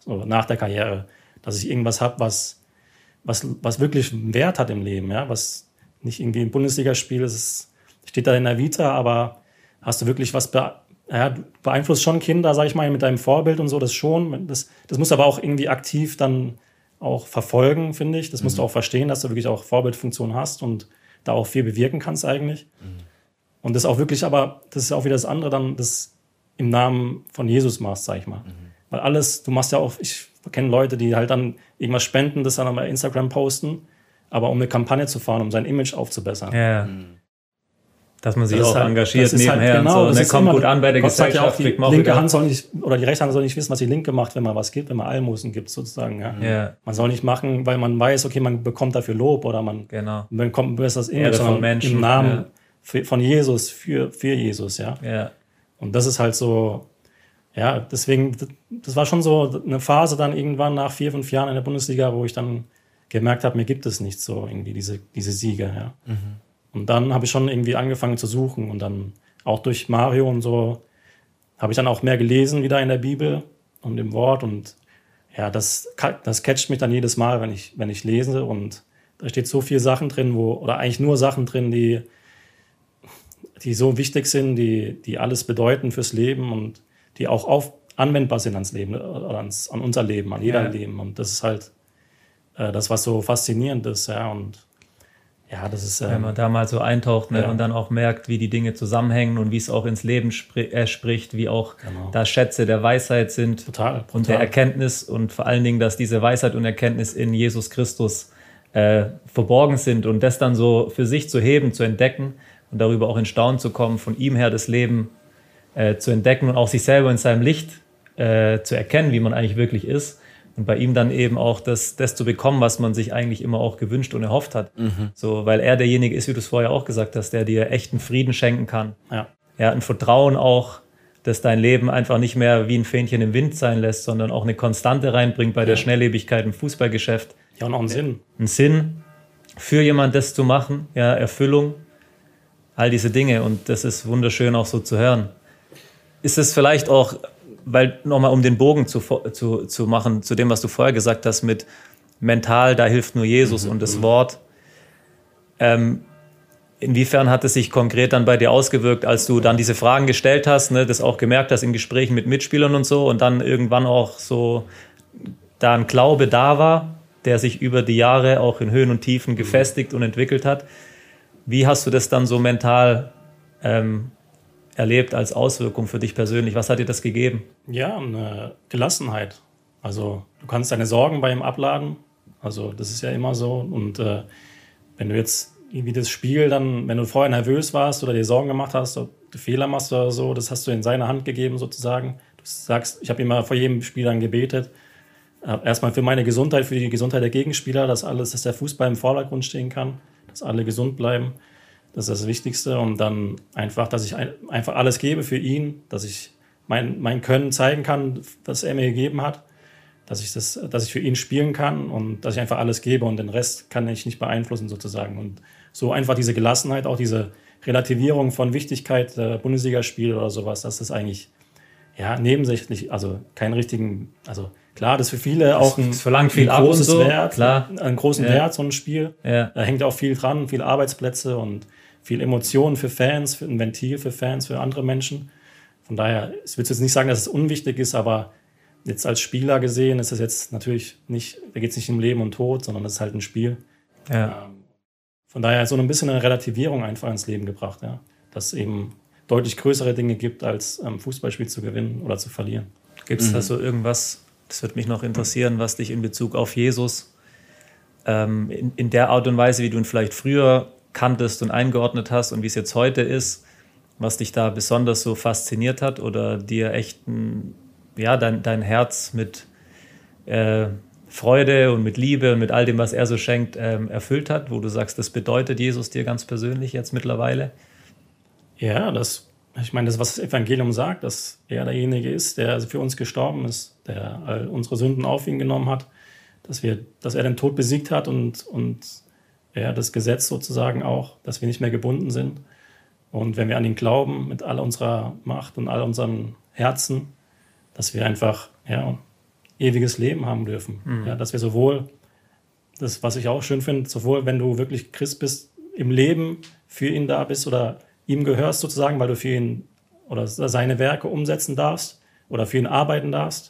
so nach der Karriere, dass ich irgendwas habe, was, was, was wirklich einen Wert hat im Leben, ja, was nicht irgendwie ein Bundesligaspiel ist, es steht da in der Vita, aber hast du wirklich was be- ja, beeinflusst schon Kinder, sag ich mal, mit deinem Vorbild und so, das schon. Das, das musst du aber auch irgendwie aktiv dann auch verfolgen, finde ich. Das musst mhm. du auch verstehen, dass du wirklich auch Vorbildfunktion hast und da auch viel bewirken kannst eigentlich. Mhm. Und das auch wirklich, aber das ist auch wieder das andere, dann das im Namen von Jesus machst, sag ich mal. Mhm. Weil alles, du machst ja auch, ich kenne Leute, die halt dann irgendwas spenden, das dann bei Instagram posten, aber um eine Kampagne zu fahren, um sein Image aufzubessern. Ja. Mhm. Dass man sich das auch halt, engagiert nebenher halt, genau, und so. Und kommt gut an bei der Gott Gesellschaft. Ja auch die linke Hand soll nicht, oder die rechte Hand soll nicht wissen, was die linke macht, wenn man was gibt, wenn man Almosen gibt, sozusagen. Ja. Ja. Man soll nicht machen, weil man weiß, okay, man bekommt dafür Lob oder man genau. bekommt ein besseres Image, sondern Menschen, im Namen ja. für, von Jesus, für, für Jesus. Ja. Ja. Und das ist halt so, ja, deswegen, das war schon so eine Phase dann irgendwann nach vier, fünf Jahren in der Bundesliga, wo ich dann gemerkt habe, mir gibt es nicht so irgendwie diese, diese Siege. Ja. Mhm. Und dann habe ich schon irgendwie angefangen zu suchen und dann auch durch Mario und so habe ich dann auch mehr gelesen wieder in der Bibel und im Wort und ja, das, das catcht mich dann jedes Mal, wenn ich, wenn ich lese und da steht so viel Sachen drin, wo, oder eigentlich nur Sachen drin, die, die so wichtig sind, die, die alles bedeuten fürs Leben und die auch auf, anwendbar sind ans Leben oder ans, an unser Leben, an jeder ja. Leben und das ist halt äh, das, was so faszinierend ist, ja, und ja, das ist, ähm, wenn man da mal so eintaucht ne, ja. und dann auch merkt, wie die Dinge zusammenhängen und wie es auch ins Leben spri- äh, spricht, wie auch genau. da Schätze der Weisheit sind total, total. und der Erkenntnis und vor allen Dingen, dass diese Weisheit und Erkenntnis in Jesus Christus äh, verborgen sind und das dann so für sich zu heben, zu entdecken und darüber auch in Staunen zu kommen, von ihm her das Leben äh, zu entdecken und auch sich selber in seinem Licht äh, zu erkennen, wie man eigentlich wirklich ist. Und bei ihm dann eben auch das, das zu bekommen, was man sich eigentlich immer auch gewünscht und erhofft hat. Mhm. So, weil er derjenige ist, wie du es vorher auch gesagt hast, der dir echten Frieden schenken kann. Ja. Er hat ein Vertrauen auch, dass dein Leben einfach nicht mehr wie ein Fähnchen im Wind sein lässt, sondern auch eine Konstante reinbringt bei ja. der Schnelllebigkeit im Fußballgeschäft. Ja, und auch einen Sinn. Ein Sinn für jemand, das zu machen, ja, Erfüllung, all diese Dinge. Und das ist wunderschön auch so zu hören. Ist es vielleicht auch... Weil nochmal, um den Bogen zu, zu, zu machen, zu dem, was du vorher gesagt hast, mit mental, da hilft nur Jesus mhm. und das Wort. Ähm, inwiefern hat es sich konkret dann bei dir ausgewirkt, als du dann diese Fragen gestellt hast, ne, das auch gemerkt hast in Gesprächen mit Mitspielern und so und dann irgendwann auch so da ein Glaube da war, der sich über die Jahre auch in Höhen und Tiefen gefestigt und entwickelt hat. Wie hast du das dann so mental ähm, erlebt als Auswirkung für dich persönlich? Was hat dir das gegeben? Ja, eine Gelassenheit. Also du kannst deine Sorgen bei ihm abladen. Also das ist ja immer so. Und äh, wenn du jetzt irgendwie das Spiel dann, wenn du vorher nervös warst oder dir Sorgen gemacht hast, ob du Fehler machst oder so, das hast du in seine Hand gegeben sozusagen. Du sagst, ich habe immer vor jedem Spiel dann gebetet. Äh, erstmal für meine Gesundheit, für die Gesundheit der Gegenspieler, dass alles, dass der Fußball im Vordergrund stehen kann, dass alle gesund bleiben. Das ist das Wichtigste und dann einfach, dass ich ein, einfach alles gebe für ihn, dass ich mein, mein Können zeigen kann, was er mir gegeben hat, dass ich, das, dass ich für ihn spielen kann und dass ich einfach alles gebe und den Rest kann ich nicht beeinflussen sozusagen. Und so einfach diese Gelassenheit, auch diese Relativierung von Wichtigkeit der Bundesligaspiele oder sowas, das ist eigentlich ja, nebensächlich, also keinen richtigen, also klar, das ist für viele auch ein, verlangt viel ein großes so, Wert, klar. einen großen ja. Wert, so ein Spiel. Ja. Da hängt auch viel dran, viele Arbeitsplätze und viel Emotionen für Fans, für ein Ventil für Fans, für andere Menschen. Von daher, ich würde jetzt nicht sagen, dass es unwichtig ist, aber jetzt als Spieler gesehen ist es jetzt natürlich nicht, da geht es nicht um Leben und Tod, sondern es ist halt ein Spiel. Ja. Von daher so ein bisschen eine Relativierung einfach ins Leben gebracht, ja. Dass es eben deutlich größere Dinge gibt, als ein ähm, Fußballspiel zu gewinnen oder zu verlieren. Gibt es mhm. da so irgendwas, das würde mich noch interessieren, was dich in Bezug auf Jesus ähm, in, in der Art und Weise, wie du ihn vielleicht früher kanntest und eingeordnet hast und wie es jetzt heute ist, was dich da besonders so fasziniert hat oder dir echt ein, ja, dein, dein Herz mit äh, Freude und mit Liebe und mit all dem, was er so schenkt, ähm, erfüllt hat, wo du sagst, das bedeutet Jesus dir ganz persönlich jetzt mittlerweile? Ja, das, ich meine, das, was das Evangelium sagt, dass er derjenige ist, der für uns gestorben ist, der all unsere Sünden auf ihn genommen hat, dass, wir, dass er den Tod besiegt hat und, und ja, das Gesetz sozusagen auch, dass wir nicht mehr gebunden sind. Und wenn wir an ihn glauben, mit all unserer Macht und all unserem Herzen, dass wir einfach ja, ewiges Leben haben dürfen. Mhm. Ja, dass wir sowohl, das, was ich auch schön finde, sowohl wenn du wirklich Christ bist, im Leben für ihn da bist oder ihm gehörst sozusagen, weil du für ihn oder seine Werke umsetzen darfst oder für ihn arbeiten darfst,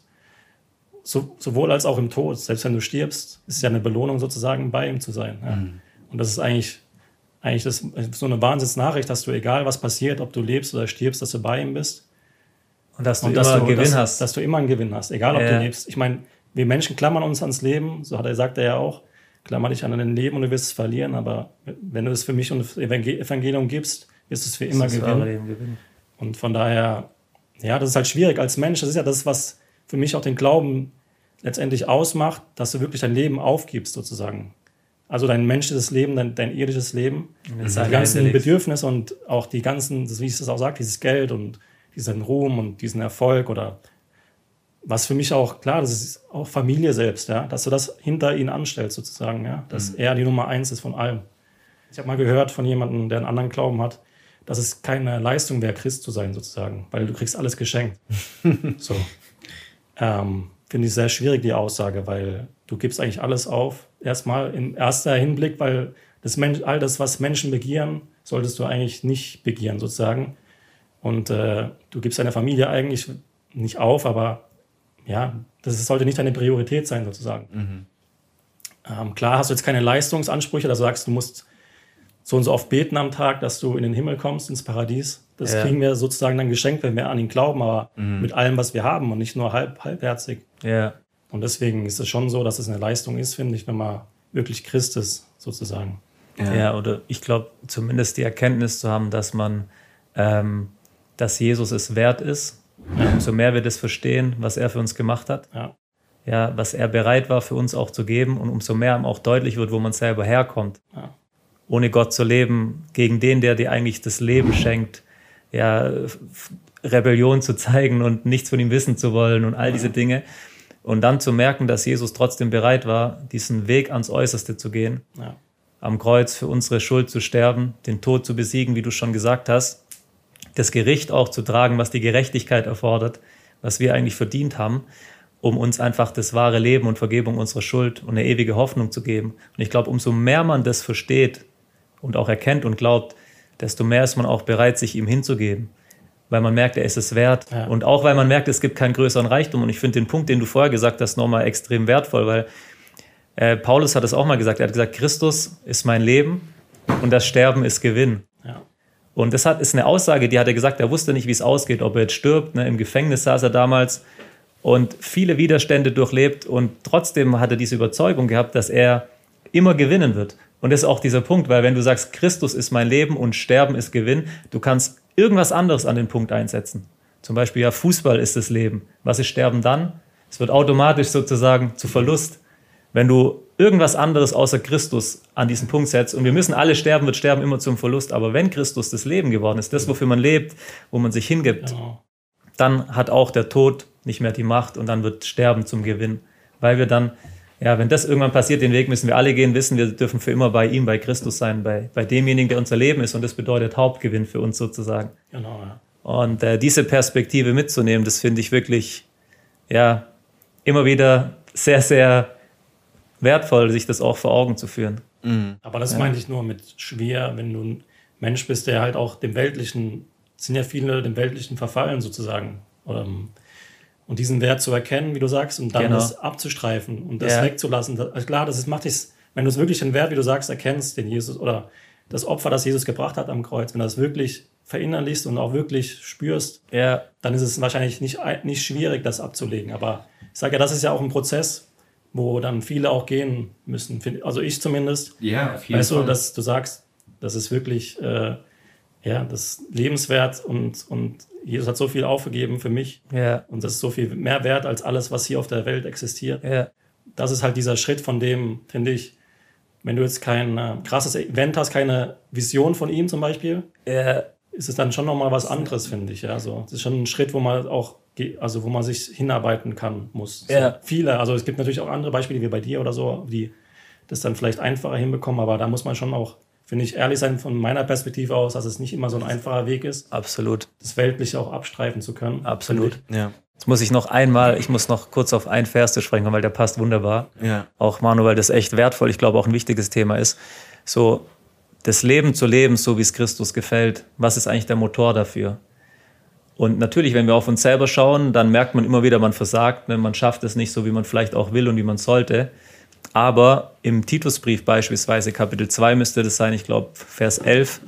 so, sowohl als auch im Tod. Selbst wenn du stirbst, ist es ja eine Belohnung sozusagen, bei ihm zu sein. Ja. Mhm. Und das ist eigentlich, eigentlich das, so eine Wahnsinnsnachricht, dass du, egal was passiert, ob du lebst oder stirbst, dass du bei ihm bist. Und dass du und immer dass du, einen Gewinn dass, hast. Dass du immer einen Gewinn hast, egal ob ja. du lebst. Ich meine, wir Menschen klammern uns ans Leben, so hat er, sagt er ja auch, klammer dich an dein Leben und du wirst es verlieren, aber wenn du es für mich und das Evangelium gibst, wirst du es für immer gewinnen. Und von daher, ja, das ist halt schwierig als Mensch. Das ist ja das, was für mich auch den Glauben letztendlich ausmacht, dass du wirklich dein Leben aufgibst sozusagen. Also dein menschliches Leben, dein, dein irdisches Leben, die ganzen Bedürfnisse und auch die ganzen, wie ich es auch sage, dieses Geld und diesen Ruhm und diesen Erfolg oder was für mich auch, klar, das ist auch Familie selbst, ja, dass du das hinter ihn anstellst sozusagen, ja, dass mhm. er die Nummer eins ist von allem. Ich habe mal gehört von jemandem, der einen anderen Glauben hat, dass es keine Leistung wäre, Christ zu sein sozusagen, weil du kriegst alles geschenkt. So. Ähm, finde ich sehr schwierig, die Aussage, weil du gibst eigentlich alles auf. Erstmal im erster Hinblick, weil das Mensch, all das, was Menschen begieren, solltest du eigentlich nicht begieren sozusagen. Und äh, du gibst deine Familie eigentlich nicht auf, aber ja, das sollte nicht deine Priorität sein, sozusagen. Mhm. Ähm, klar hast du jetzt keine Leistungsansprüche, dass du sagst, du musst so und so oft beten am Tag, dass du in den Himmel kommst, ins Paradies. Das ja. kriegen wir sozusagen dann geschenkt, wenn wir an ihn glauben, aber mhm. mit allem, was wir haben und nicht nur halb, halbherzig. Ja. Und deswegen ist es schon so, dass es eine Leistung ist, finde ich, wenn man wirklich Christ ist, sozusagen. Ja, ja oder ich glaube, zumindest die Erkenntnis zu haben, dass man, ähm, dass Jesus es wert ist, ja. umso mehr wir das verstehen, was er für uns gemacht hat, ja. Ja, was er bereit war für uns auch zu geben und umso mehr auch deutlich wird, wo man selber herkommt. Ja. Ohne Gott zu leben, gegen den, der dir eigentlich das Leben schenkt, ja, Rebellion zu zeigen und nichts von ihm wissen zu wollen und all ja. diese Dinge. Und dann zu merken, dass Jesus trotzdem bereit war, diesen Weg ans Äußerste zu gehen, ja. am Kreuz für unsere Schuld zu sterben, den Tod zu besiegen, wie du schon gesagt hast, das Gericht auch zu tragen, was die Gerechtigkeit erfordert, was wir eigentlich verdient haben, um uns einfach das wahre Leben und Vergebung unserer Schuld und eine ewige Hoffnung zu geben. Und ich glaube, umso mehr man das versteht und auch erkennt und glaubt, desto mehr ist man auch bereit, sich ihm hinzugeben, weil man merkt, er ist es wert. Ja. Und auch, weil man merkt, es gibt keinen größeren Reichtum. Und ich finde den Punkt, den du vorher gesagt hast, nochmal extrem wertvoll, weil äh, Paulus hat es auch mal gesagt. Er hat gesagt, Christus ist mein Leben und das Sterben ist Gewinn. Ja. Und das hat, ist eine Aussage, die hat er gesagt, er wusste nicht, wie es ausgeht, ob er jetzt stirbt. Ne? Im Gefängnis saß er damals und viele Widerstände durchlebt. Und trotzdem hat er diese Überzeugung gehabt, dass er immer gewinnen wird. Und das ist auch dieser Punkt, weil wenn du sagst, Christus ist mein Leben und Sterben ist Gewinn, du kannst irgendwas anderes an den Punkt einsetzen. Zum Beispiel, ja, Fußball ist das Leben. Was ist Sterben dann? Es wird automatisch sozusagen zu Verlust. Wenn du irgendwas anderes außer Christus an diesen Punkt setzt, und wir müssen alle sterben, wird Sterben immer zum Verlust, aber wenn Christus das Leben geworden ist, das, wofür man lebt, wo man sich hingibt, Genau. dann hat auch der Tod nicht mehr die Macht und dann wird Sterben zum Gewinn. Weil wir dann, ja, wenn das irgendwann passiert, den Weg müssen wir alle gehen, wissen, wir dürfen für immer bei ihm, bei Christus sein, bei, bei demjenigen, der unser Leben ist, und das bedeutet Hauptgewinn für uns sozusagen. Genau, ja. Und äh, diese Perspektive mitzunehmen, das finde ich wirklich, ja, immer wieder sehr, sehr wertvoll, sich das auch vor Augen zu führen. Mhm. Aber das ja. meine ich nur mit schwer, wenn du ein Mensch bist, der halt auch dem Weltlichen, sind ja viele dem Weltlichen verfallen sozusagen. Oder, und diesen Wert zu erkennen, wie du sagst, und dann genau. das abzustreifen und das ja. wegzulassen. Das, also klar, das ist, macht es, wenn du es wirklich den Wert, wie du sagst, erkennst, den Jesus oder das Opfer, das Jesus gebracht hat am Kreuz, wenn du das wirklich verinnerlichst und auch wirklich spürst, ja. dann ist es wahrscheinlich nicht, nicht schwierig, das abzulegen. Aber ich sage ja, das ist ja auch ein Prozess, wo dann viele auch gehen müssen. Also ich zumindest. Ja, auf jeden weißt Fall. du, dass du sagst, das ist wirklich äh, ja, das lebenswert und, und Jesus hat so viel aufgegeben für mich. Ja. Und das ist so viel mehr wert als alles, was hier auf der Welt existiert. Ja. Das ist halt dieser Schritt, von dem, finde ich, wenn du jetzt kein äh, krasses Event hast, keine Vision von ihm zum Beispiel, Ja. ist es dann schon nochmal was anderes, finde ich. Ja, so. Das ist schon ein Schritt, wo man auch, also wo man sich hinarbeiten kann, muss. Ja. So viele, also es gibt natürlich auch andere Beispiele wie bei dir oder so, die das dann vielleicht einfacher hinbekommen, aber da muss man schon auch, finde ich, ehrlich sein von meiner Perspektive aus, dass es nicht immer so ein einfacher Weg ist, Absolut. das Weltliche auch abstreifen zu können. Absolut. Ja. Jetzt muss ich noch einmal, ich muss noch kurz auf einen Vers zu sprechen kommen, weil der passt wunderbar. Ja. Auch Manu, weil das echt wertvoll, ich glaube auch ein wichtiges Thema ist. So, das Leben zu leben, so wie es Christus gefällt, was ist eigentlich der Motor dafür? Und natürlich, wenn wir auf uns selber schauen, dann merkt man immer wieder, man versagt, ne? Man schafft es nicht so, wie man vielleicht auch will und wie man sollte. Aber im Titusbrief beispielsweise, Kapitel zwei müsste das sein, ich glaube Vers elf,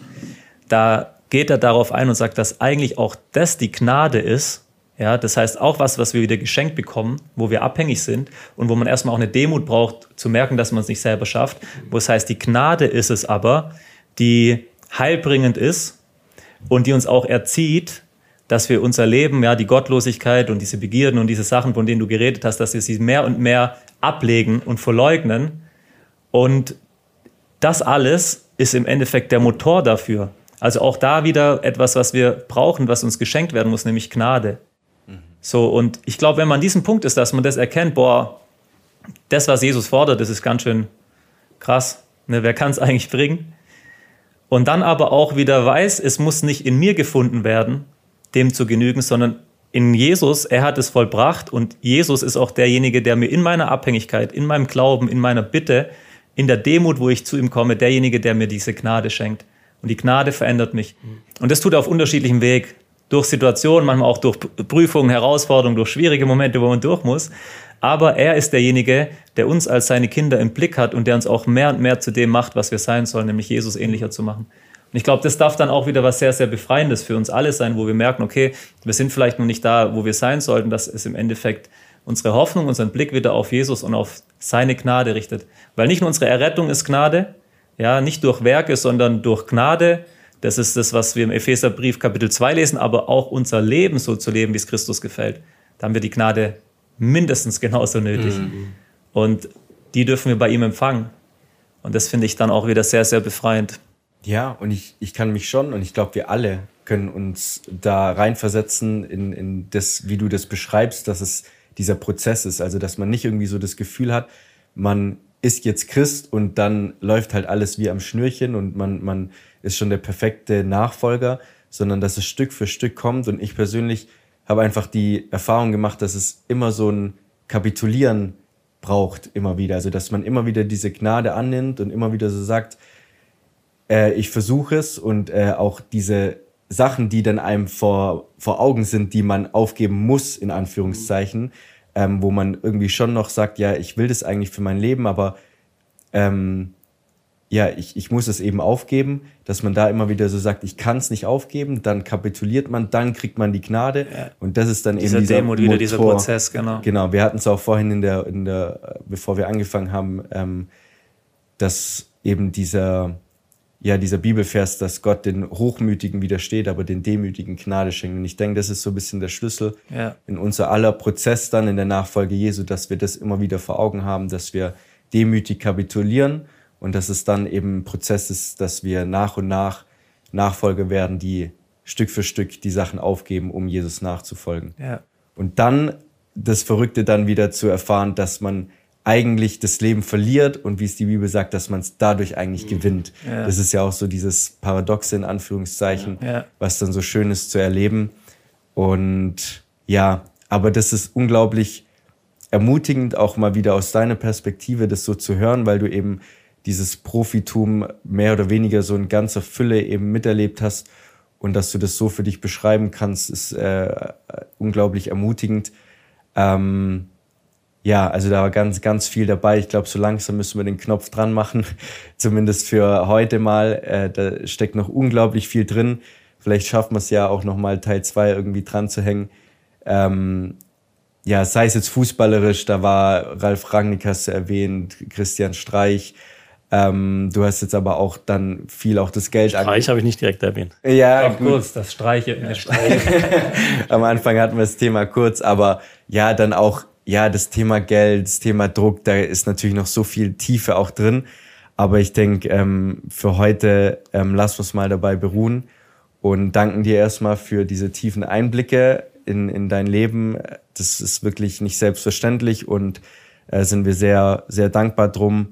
da geht er darauf ein und sagt, dass eigentlich auch das die Gnade ist. Ja, das heißt auch was, was wir wieder geschenkt bekommen, wo wir abhängig sind und wo man erstmal auch eine Demut braucht, zu merken, dass man es nicht selber schafft. Wo es heißt, die Gnade ist es aber, die heilbringend ist und die uns auch erzieht, dass wir unser Leben, ja, die Gottlosigkeit und diese Begierden und diese Sachen, von denen du geredet hast, dass wir sie mehr und mehr ablegen und verleugnen. Und das alles ist im Endeffekt der Motor dafür. Also auch da wieder etwas, was wir brauchen, was uns geschenkt werden muss, nämlich Gnade. So, und ich glaube, wenn man an diesem Punkt ist, dass man das erkennt, boah, das, was Jesus fordert, das ist ganz schön krass. Ne? Wer kann es eigentlich bringen? Und dann aber auch wieder weiß, es muss nicht in mir gefunden werden, dem zu genügen, sondern in Jesus, er hat es vollbracht und Jesus ist auch derjenige, der mir in meiner Abhängigkeit, in meinem Glauben, in meiner Bitte, in der Demut, wo ich zu ihm komme, derjenige, der mir diese Gnade schenkt. Und die Gnade verändert mich. Und das tut er auf unterschiedlichem Weg. Durch Situationen, manchmal auch durch Prüfungen, Herausforderungen, durch schwierige Momente, wo man durch muss. Aber er ist derjenige, der uns als seine Kinder im Blick hat und der uns auch mehr und mehr zu dem macht, was wir sein sollen, nämlich Jesus ähnlicher zu machen. Und ich glaube, das darf dann auch wieder was sehr, sehr Befreiendes für uns alle sein, wo wir merken, okay, wir sind vielleicht noch nicht da, wo wir sein sollten, dass es im Endeffekt unsere Hoffnung, unseren Blick wieder auf Jesus und auf seine Gnade richtet. Weil nicht nur unsere Errettung ist Gnade, ja, nicht durch Werke, sondern durch Gnade. Das ist das, was wir im Epheserbrief Kapitel zwei lesen, aber auch unser Leben so zu leben, wie es Christus gefällt. Da haben wir die Gnade mindestens genauso nötig. Mhm. Und die dürfen wir bei ihm empfangen. Und das finde ich dann auch wieder sehr, sehr befreiend. Ja, und ich, ich kann mich schon, und ich glaube, wir alle können uns da reinversetzen in, in das, wie du das beschreibst, dass es dieser Prozess ist. Also, dass man nicht irgendwie so das Gefühl hat, man ist jetzt Christ und dann läuft halt alles wie am Schnürchen und man, man ist schon der perfekte Nachfolger, sondern dass es Stück für Stück kommt. Und ich persönlich habe einfach die Erfahrung gemacht, dass es immer so ein Kapitulieren braucht, immer wieder. Also, dass man immer wieder diese Gnade annimmt und immer wieder so sagt, äh, ich versuche es, und äh, auch diese Sachen, die dann einem vor, vor Augen sind, die man aufgeben muss, in Anführungszeichen, ähm, wo man irgendwie schon noch sagt, ja, ich will das eigentlich für mein Leben, aber ähm, ja, ich, ich muss es eben aufgeben, dass man da immer wieder so sagt, ich kann es nicht aufgeben, dann kapituliert man, dann kriegt man die Gnade, ja. Und das ist dann dieser eben dieser Demut, wieder dieser Prozess, genau. Genau, wir hatten es auch vorhin in der, in der, bevor wir angefangen haben, ähm, dass eben dieser, ja, dieser Bibelvers, dass Gott den Hochmütigen widersteht, aber den Demütigen Gnade schenkt. Und ich denke, das ist so ein bisschen der Schlüssel ja. in unser aller Prozess dann in der Nachfolge Jesu, dass wir das immer wieder vor Augen haben, dass wir demütig kapitulieren. Und dass es dann eben ein Prozess ist, dass wir nach und nach Nachfolger werden, die Stück für Stück die Sachen aufgeben, um Jesus nachzufolgen. Ja. Und dann das Verrückte dann wieder zu erfahren, dass man eigentlich das Leben verliert und wie es die Bibel sagt, dass man es dadurch eigentlich mhm. gewinnt. Ja. Das ist ja auch so dieses Paradoxe in Anführungszeichen, ja. was dann so schön ist zu erleben. Und ja, aber das ist unglaublich ermutigend, auch mal wieder aus deiner Perspektive das so zu hören, weil du eben dieses Profitum mehr oder weniger so in ganzer Fülle eben miterlebt hast und dass du das so für dich beschreiben kannst, ist äh, unglaublich ermutigend. Ähm, ja, also da war ganz, ganz viel dabei. Ich glaube, so langsam müssen wir den Knopf dran machen, zumindest für heute mal. Äh, da steckt noch unglaublich viel drin. Vielleicht schaffen wir es ja auch nochmal Teil zwei irgendwie dran zu hängen. Ähm, ja, sei es jetzt fußballerisch, da war Ralf Rangnick, hast du erwähnt, Christian Streich. Ähm, du hast jetzt aber auch dann viel auch das Geld... Streich habe ich nicht direkt erwähnt. Ja, auch kurz, das Streiche. Ja, Streich. Am Anfang hatten wir das Thema kurz, aber ja, dann auch ja das Thema Geld, das Thema Druck, da ist natürlich noch so viel Tiefe auch drin. Aber ich denke, ähm, für heute ähm, lassen wir es mal dabei beruhen und danken dir erstmal für diese tiefen Einblicke in, in dein Leben. Das ist wirklich nicht selbstverständlich und äh, sind wir sehr, sehr dankbar drum.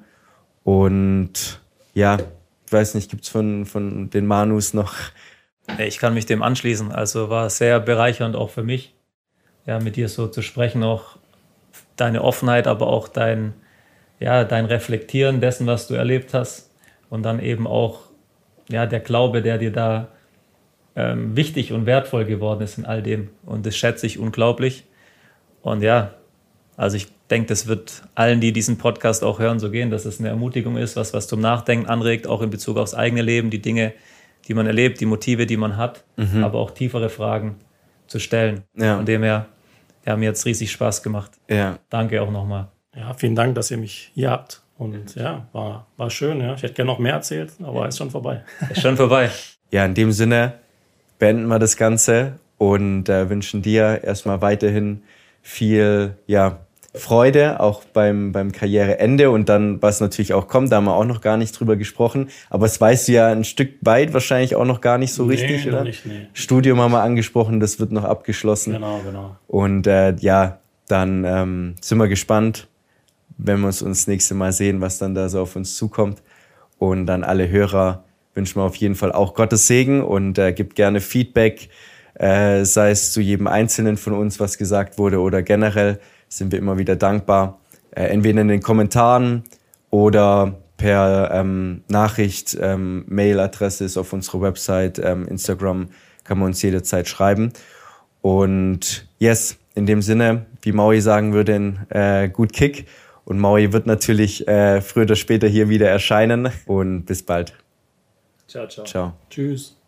Und ja, ich weiß nicht, gibt's von, von den Manus noch? Ich kann mich dem anschließen. Also war sehr bereichernd auch für mich. ja, mit dir so zu sprechen, auch deine Offenheit, aber auch dein, ja, dein Reflektieren dessen, was du erlebt hast und dann eben auch ja, der Glaube, der dir da ähm, wichtig und wertvoll geworden ist in all dem. Und das schätze ich unglaublich. Und ja, also ich denke, das wird allen, die diesen Podcast auch hören, so gehen, dass es eine Ermutigung ist, was, was zum Nachdenken anregt, auch in Bezug aufs eigene Leben, die Dinge, die man erlebt, die Motive, die man hat, mhm. aber auch tiefere Fragen zu stellen. Ja. Von dem her, ja, mir hat es riesig Spaß gemacht. Ja. Danke auch nochmal. Ja, vielen Dank, dass ihr mich hier habt. Und ja, war, war schön. Ja. Ich hätte gerne noch mehr erzählt, aber ist schon vorbei. Ist schon vorbei. Ja, in dem Sinne beenden wir das Ganze und äh, wünschen dir erstmal weiterhin viel ja, Freude, auch beim, beim Karriereende und dann, was natürlich auch kommt, da haben wir auch noch gar nicht drüber gesprochen, aber es weißt du ja ein Stück weit wahrscheinlich auch noch gar nicht so nee, richtig, noch oder? Nicht, nee. Studium haben wir angesprochen, das wird noch abgeschlossen. Genau, genau. Und äh, ja, dann ähm, sind wir gespannt, wenn wir uns das nächste Mal sehen, was dann da so auf uns zukommt. Und dann alle Hörer wünschen wir auf jeden Fall auch Gottes Segen und äh, gibt gerne Feedback, äh, sei es zu jedem Einzelnen von uns, was gesagt wurde, oder generell sind wir immer wieder dankbar. Äh, entweder in den Kommentaren oder per ähm, Nachricht, ähm, Mailadresse ist auf unserer Website, ähm, Instagram kann man uns jederzeit schreiben. Und yes, in dem Sinne, wie Maui sagen würde, äh, gut Kick. Und Maui wird natürlich äh, früher oder später hier wieder erscheinen. Und bis bald. Ciao, ciao. Ciao. Tschüss.